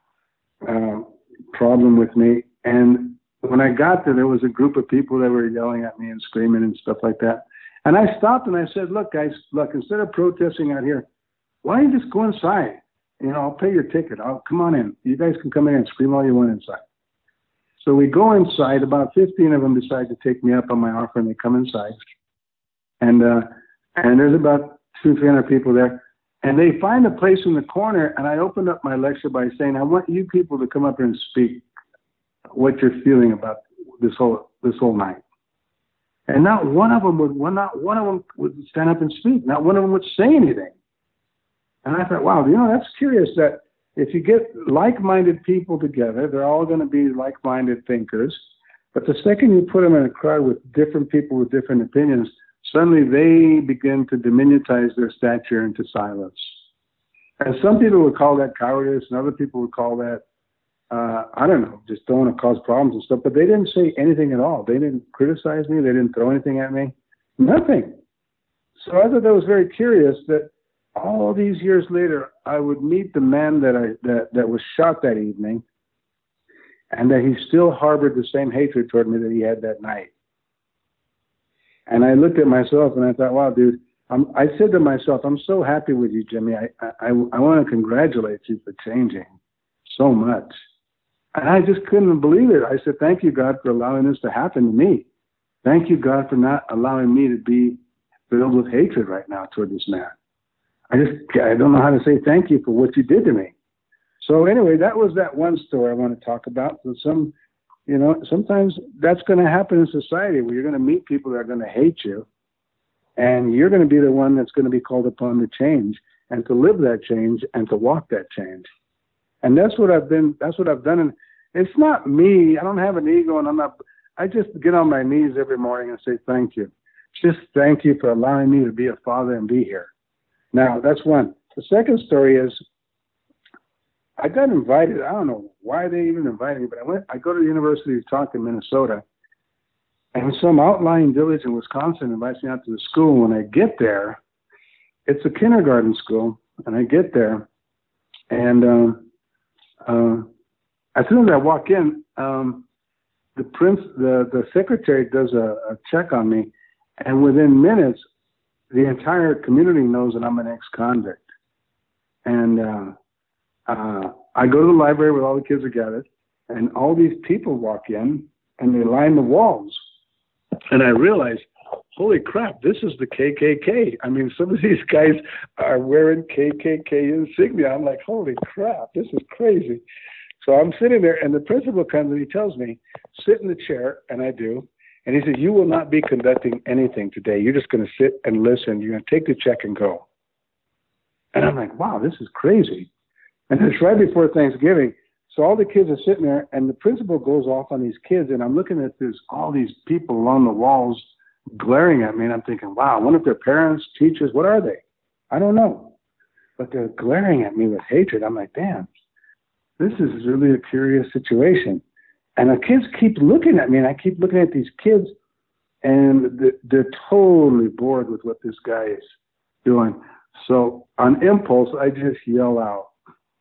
[SPEAKER 2] uh, problem with me. And when I got there, there was a group of people that were yelling at me and screaming and stuff like that. And I stopped and I said, look, guys, look, instead of protesting out here, why don't you just go inside? You know, I'll pay your ticket. I'll come on in. You guys can come in and scream all you want inside. So we go inside. About fifteen of them decide to take me up on my offer, and they come inside. And uh, and there's about two, three hundred people there. And they find a place in the corner, and I opened up my lecture by saying, I want you people to come up here and speak what you're feeling about this whole this whole night. And not one of them would, well, not one of them would stand up and speak. Not one of them would say anything. And I thought, wow, you know, that's curious that if you get like-minded people together, they're all going to be like-minded thinkers. But the second you put them in a crowd with different people with different opinions, suddenly they begin to diminutize their stature into silence. And some people would call that cowardice, and other people would call that, uh, I don't know, just don't want to cause problems and stuff. But they didn't say anything at all. They didn't criticize me. They didn't throw anything at me. Nothing. So I thought that was very curious that all these years later, I would meet the man that I that, that was shot that evening, and that he still harbored the same hatred toward me that he had that night. And I looked at myself and I thought, wow, dude, I'm, I said to myself, I'm so happy with you, Jimmy. I, I, I want to congratulate you for changing so much. And I just couldn't believe it. I said, thank you, God, for allowing this to happen to me. Thank you, God, for not allowing me to be filled with hatred right now toward this man. I just, I don't know how to say thank you for what you did to me. So anyway, that was that one story I want to talk about. So some, you know, sometimes that's going to happen in society where you're going to meet people that are going to hate you, and you're going to be the one that's going to be called upon to change and to live that change and to walk that change. And that's what I've been, that's what I've done. And it's not me. I don't have an ego, and I'm not, I just get on my knees every morning and say, thank you. Just thank you for allowing me to be a father and be here. Now, that's one. The second story is I got invited. I don't know why they even invited me, but I went. I go to the University of Talk in Minnesota, and some outlying village in Wisconsin invites me out to the school. When I get there, it's a kindergarten school, and I get there, and um, uh, as soon as I walk in, um, the prince, the the secretary does a, a check on me, and within minutes, the entire community knows that I'm an ex-convict. And uh, uh, I go to the library where all the kids are gathered, and all these people walk in, and they line the walls. And I realize, holy crap, this is the K K K. I mean, some of these guys are wearing K K K insignia. I'm like, holy crap, this is crazy. So I'm sitting there, and the principal comes and he tells me, sit in the chair, and I do. And he said, you will not be conducting anything today. You're just going to sit and listen. You're going to take the check and go. And I'm like, wow, this is crazy. And it's right before Thanksgiving. So all the kids are sitting there, and the principal goes off on these kids. And I'm looking at this, all these people along the walls glaring at me. And I'm thinking, wow, I wonder if they're parents, teachers, what are they? I don't know. But they're glaring at me with hatred. I'm like, damn, this is really a curious situation. And the kids keep looking at me, and I keep looking at these kids, and they're totally bored with what this guy is doing. So on impulse, I just yell out,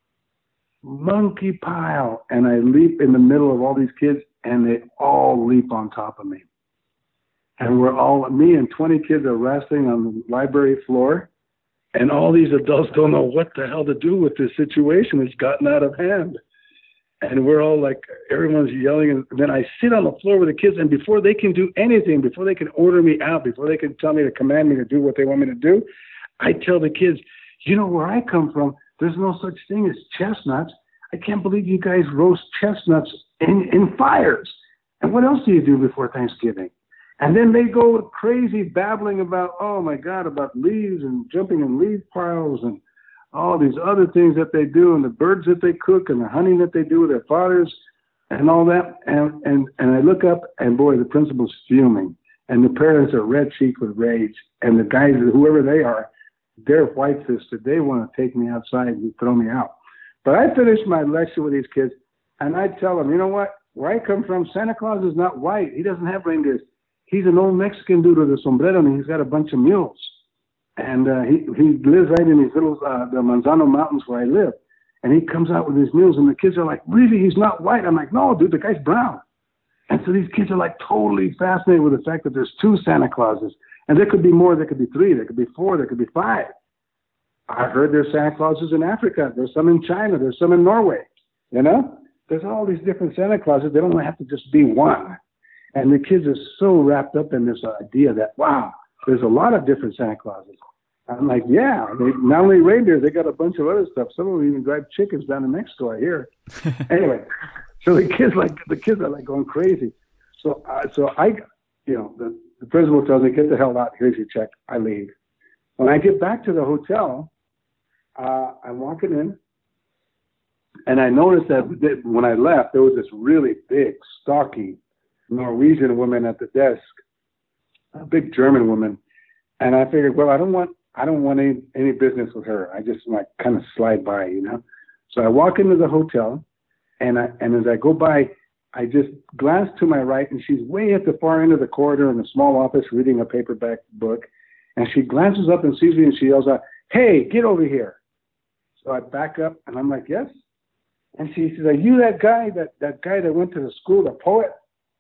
[SPEAKER 2] monkey pile, and I leap in the middle of all these kids, and they all leap on top of me. And we're all, me and twenty kids are wrestling on the library floor, And all these adults don't know what the hell to do with this situation. It's gotten out of hand. And we're all like, everyone's yelling. And then I sit on the floor with the kids, and before they can do anything, before they can order me out, before they can tell me to command me to do what they want me to do, I tell the kids, you know, where I come from, there's no such thing as chestnuts. I can't believe you guys roast chestnuts in, in fires. And what else do you do before Thanksgiving? And then they go crazy babbling about, oh my God, about leaves and jumping in leaf piles and all these other things that they do, and the birds that they cook and the hunting that they do with their fathers and all that. And, and, and I look up, and boy, the principal's fuming, and the parents are red cheeked with rage. And the guys, whoever they are, they're white-fisted. They want to take me outside and throw me out. But I finish my lecture with these kids, and I tell them, you know what? Where I come from, Santa Claus is not white. He doesn't have reindeers. He's an old Mexican dude with a sombrero, and he's got a bunch of mules. And uh, he, he lives right in these little, uh, the Manzano Mountains where I live. And he comes out with his mules, and the kids are like, really, he's not white? I'm like, no, dude, the guy's brown. And so these kids are like totally fascinated with the fact that there's two Santa Clauses. And there could be more, there could be three, there could be four, there could be five. I heard there's Santa Clauses in Africa. There's some in China. There's some in Norway. You know? There's all these different Santa Clauses. They don't have to just be one. And the kids are so wrapped up in this idea that, wow, there's a lot of different Santa Clauses. I'm like, yeah, they, not only reindeer, they got a bunch of other stuff. Some of them even drive chickens down to Mexico, I hear. Anyway, so the kids like the kids are like going crazy. So, uh, so I, you know, the, the principal tells me, get the hell out. Here's your check. I leave. When I get back to the hotel, uh, I'm walking in, and I noticed that when I left, there was this really big, stocky Norwegian woman at the desk, a big German woman, and I figured, well, I don't want, I don't want any, any business with her. I just like kind of slide by, you know. So I walk into the hotel, and I, and as I go by, I just glance to my right, and she's way at the far end of the corridor in a small office reading a paperback book, and she glances up and sees me, and she yells out, "Hey, get over here!" So I back up, and I'm like, "Yes." And she says, "Are you that guy, that, that guy that went to the school, the poet?"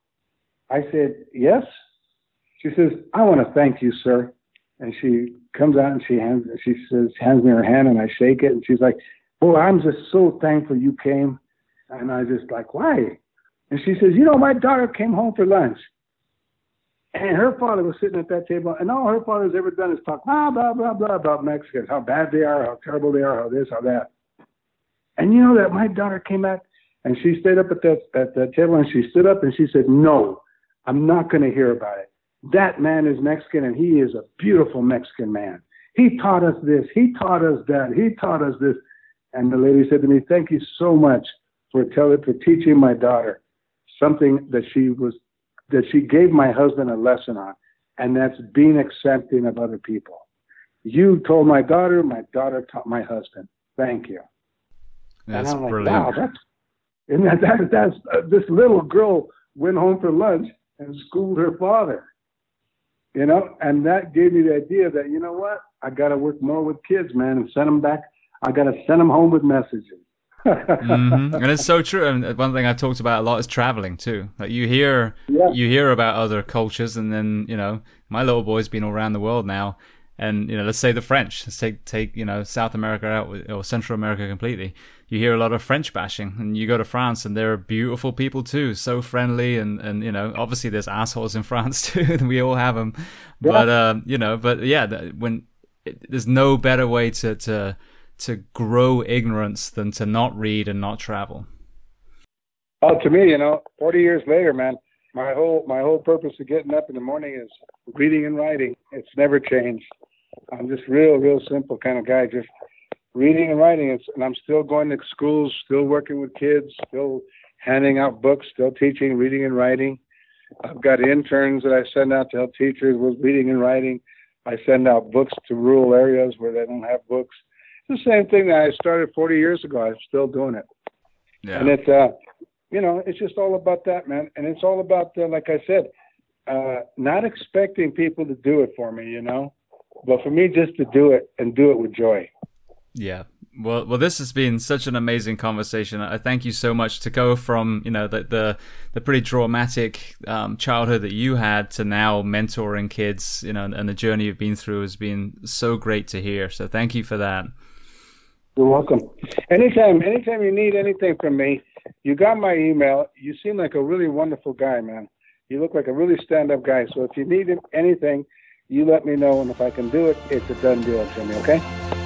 [SPEAKER 2] I said, "Yes." She says, "I want to thank you, sir." And she comes out and she hands, she says, hands me her hand, and I shake it. And she's like, "Oh, I'm just so thankful you came." And I just like, "Why?" And she says, "You know, my daughter came home for lunch, and her father was sitting at that table, and all her father's ever done is talk blah, blah, blah, blah about Mexicans, how bad they are, how terrible they are, how this, how that. And you know that my daughter came out, and she stayed up at that, at that table, and she stood up, and she said, 'No, I'm not going to hear about it. That man is Mexican, and he is a beautiful Mexican man. He taught us this. He taught us that. He taught us this.'" And the lady said to me, "Thank you so much for telling, for teaching my daughter something that she was, that she gave my husband a lesson on, and that's being accepting of other people. You told my daughter, my daughter taught my husband. Thank you."
[SPEAKER 1] That's
[SPEAKER 2] and I'm like,
[SPEAKER 1] brilliant.
[SPEAKER 2] wow, that's, and that, that, that's, uh, this little girl went home for lunch and schooled her father, you know, and that gave me the idea that, you know what, I got to work more with kids, man, and send them back. I got to send them home with messages.
[SPEAKER 1] Mm-hmm. And it's so true. And one thing I've talked about a lot is traveling too. Like you hear, yeah. you hear about other cultures, and then, you know, my little boy's been all around the world now. And, you know, let's say the French, let's take, take, you know, South America out, or Central America completely. You hear a lot of French bashing, and you go to France and they're beautiful people too. So friendly. And, and, you know, obviously there's assholes in France too, and we all have them, yeah. but, um, you know, but yeah, when it, there's no better way to, to, to grow ignorance than to not read and not travel.
[SPEAKER 2] Oh, to me, you know, forty years later, man, my whole, my whole purpose of getting up in the morning is reading and writing. It's never changed. I'm just real, real simple kind of guy, just reading and writing. It's, and I'm still going to schools, still working with kids, still handing out books, still teaching reading and writing. I've got interns that I send out to help teachers with reading and writing. I send out books to rural areas where they don't have books. It's the same thing that I started forty years ago. I'm still doing it. Yeah. And it's, uh, you know, it's just all about that, man. And it's all about, uh, like I said, uh, not expecting people to do it for me, you know, but for me just to do it and do it with joy.
[SPEAKER 1] Yeah. Well, well, this has been such an amazing conversation. I thank you so much to go from, you know, the the, the pretty traumatic um, childhood that you had to now mentoring kids, you know, and, and the journey you've been through has been so great to hear. So thank you for that.
[SPEAKER 2] You're welcome. Anytime, anytime you need anything from me, you got my email. You seem like a really wonderful guy, man. You look like a really stand-up guy. So if you need anything, you let me know, and if I can do it, it's a done deal, Jimmy, okay?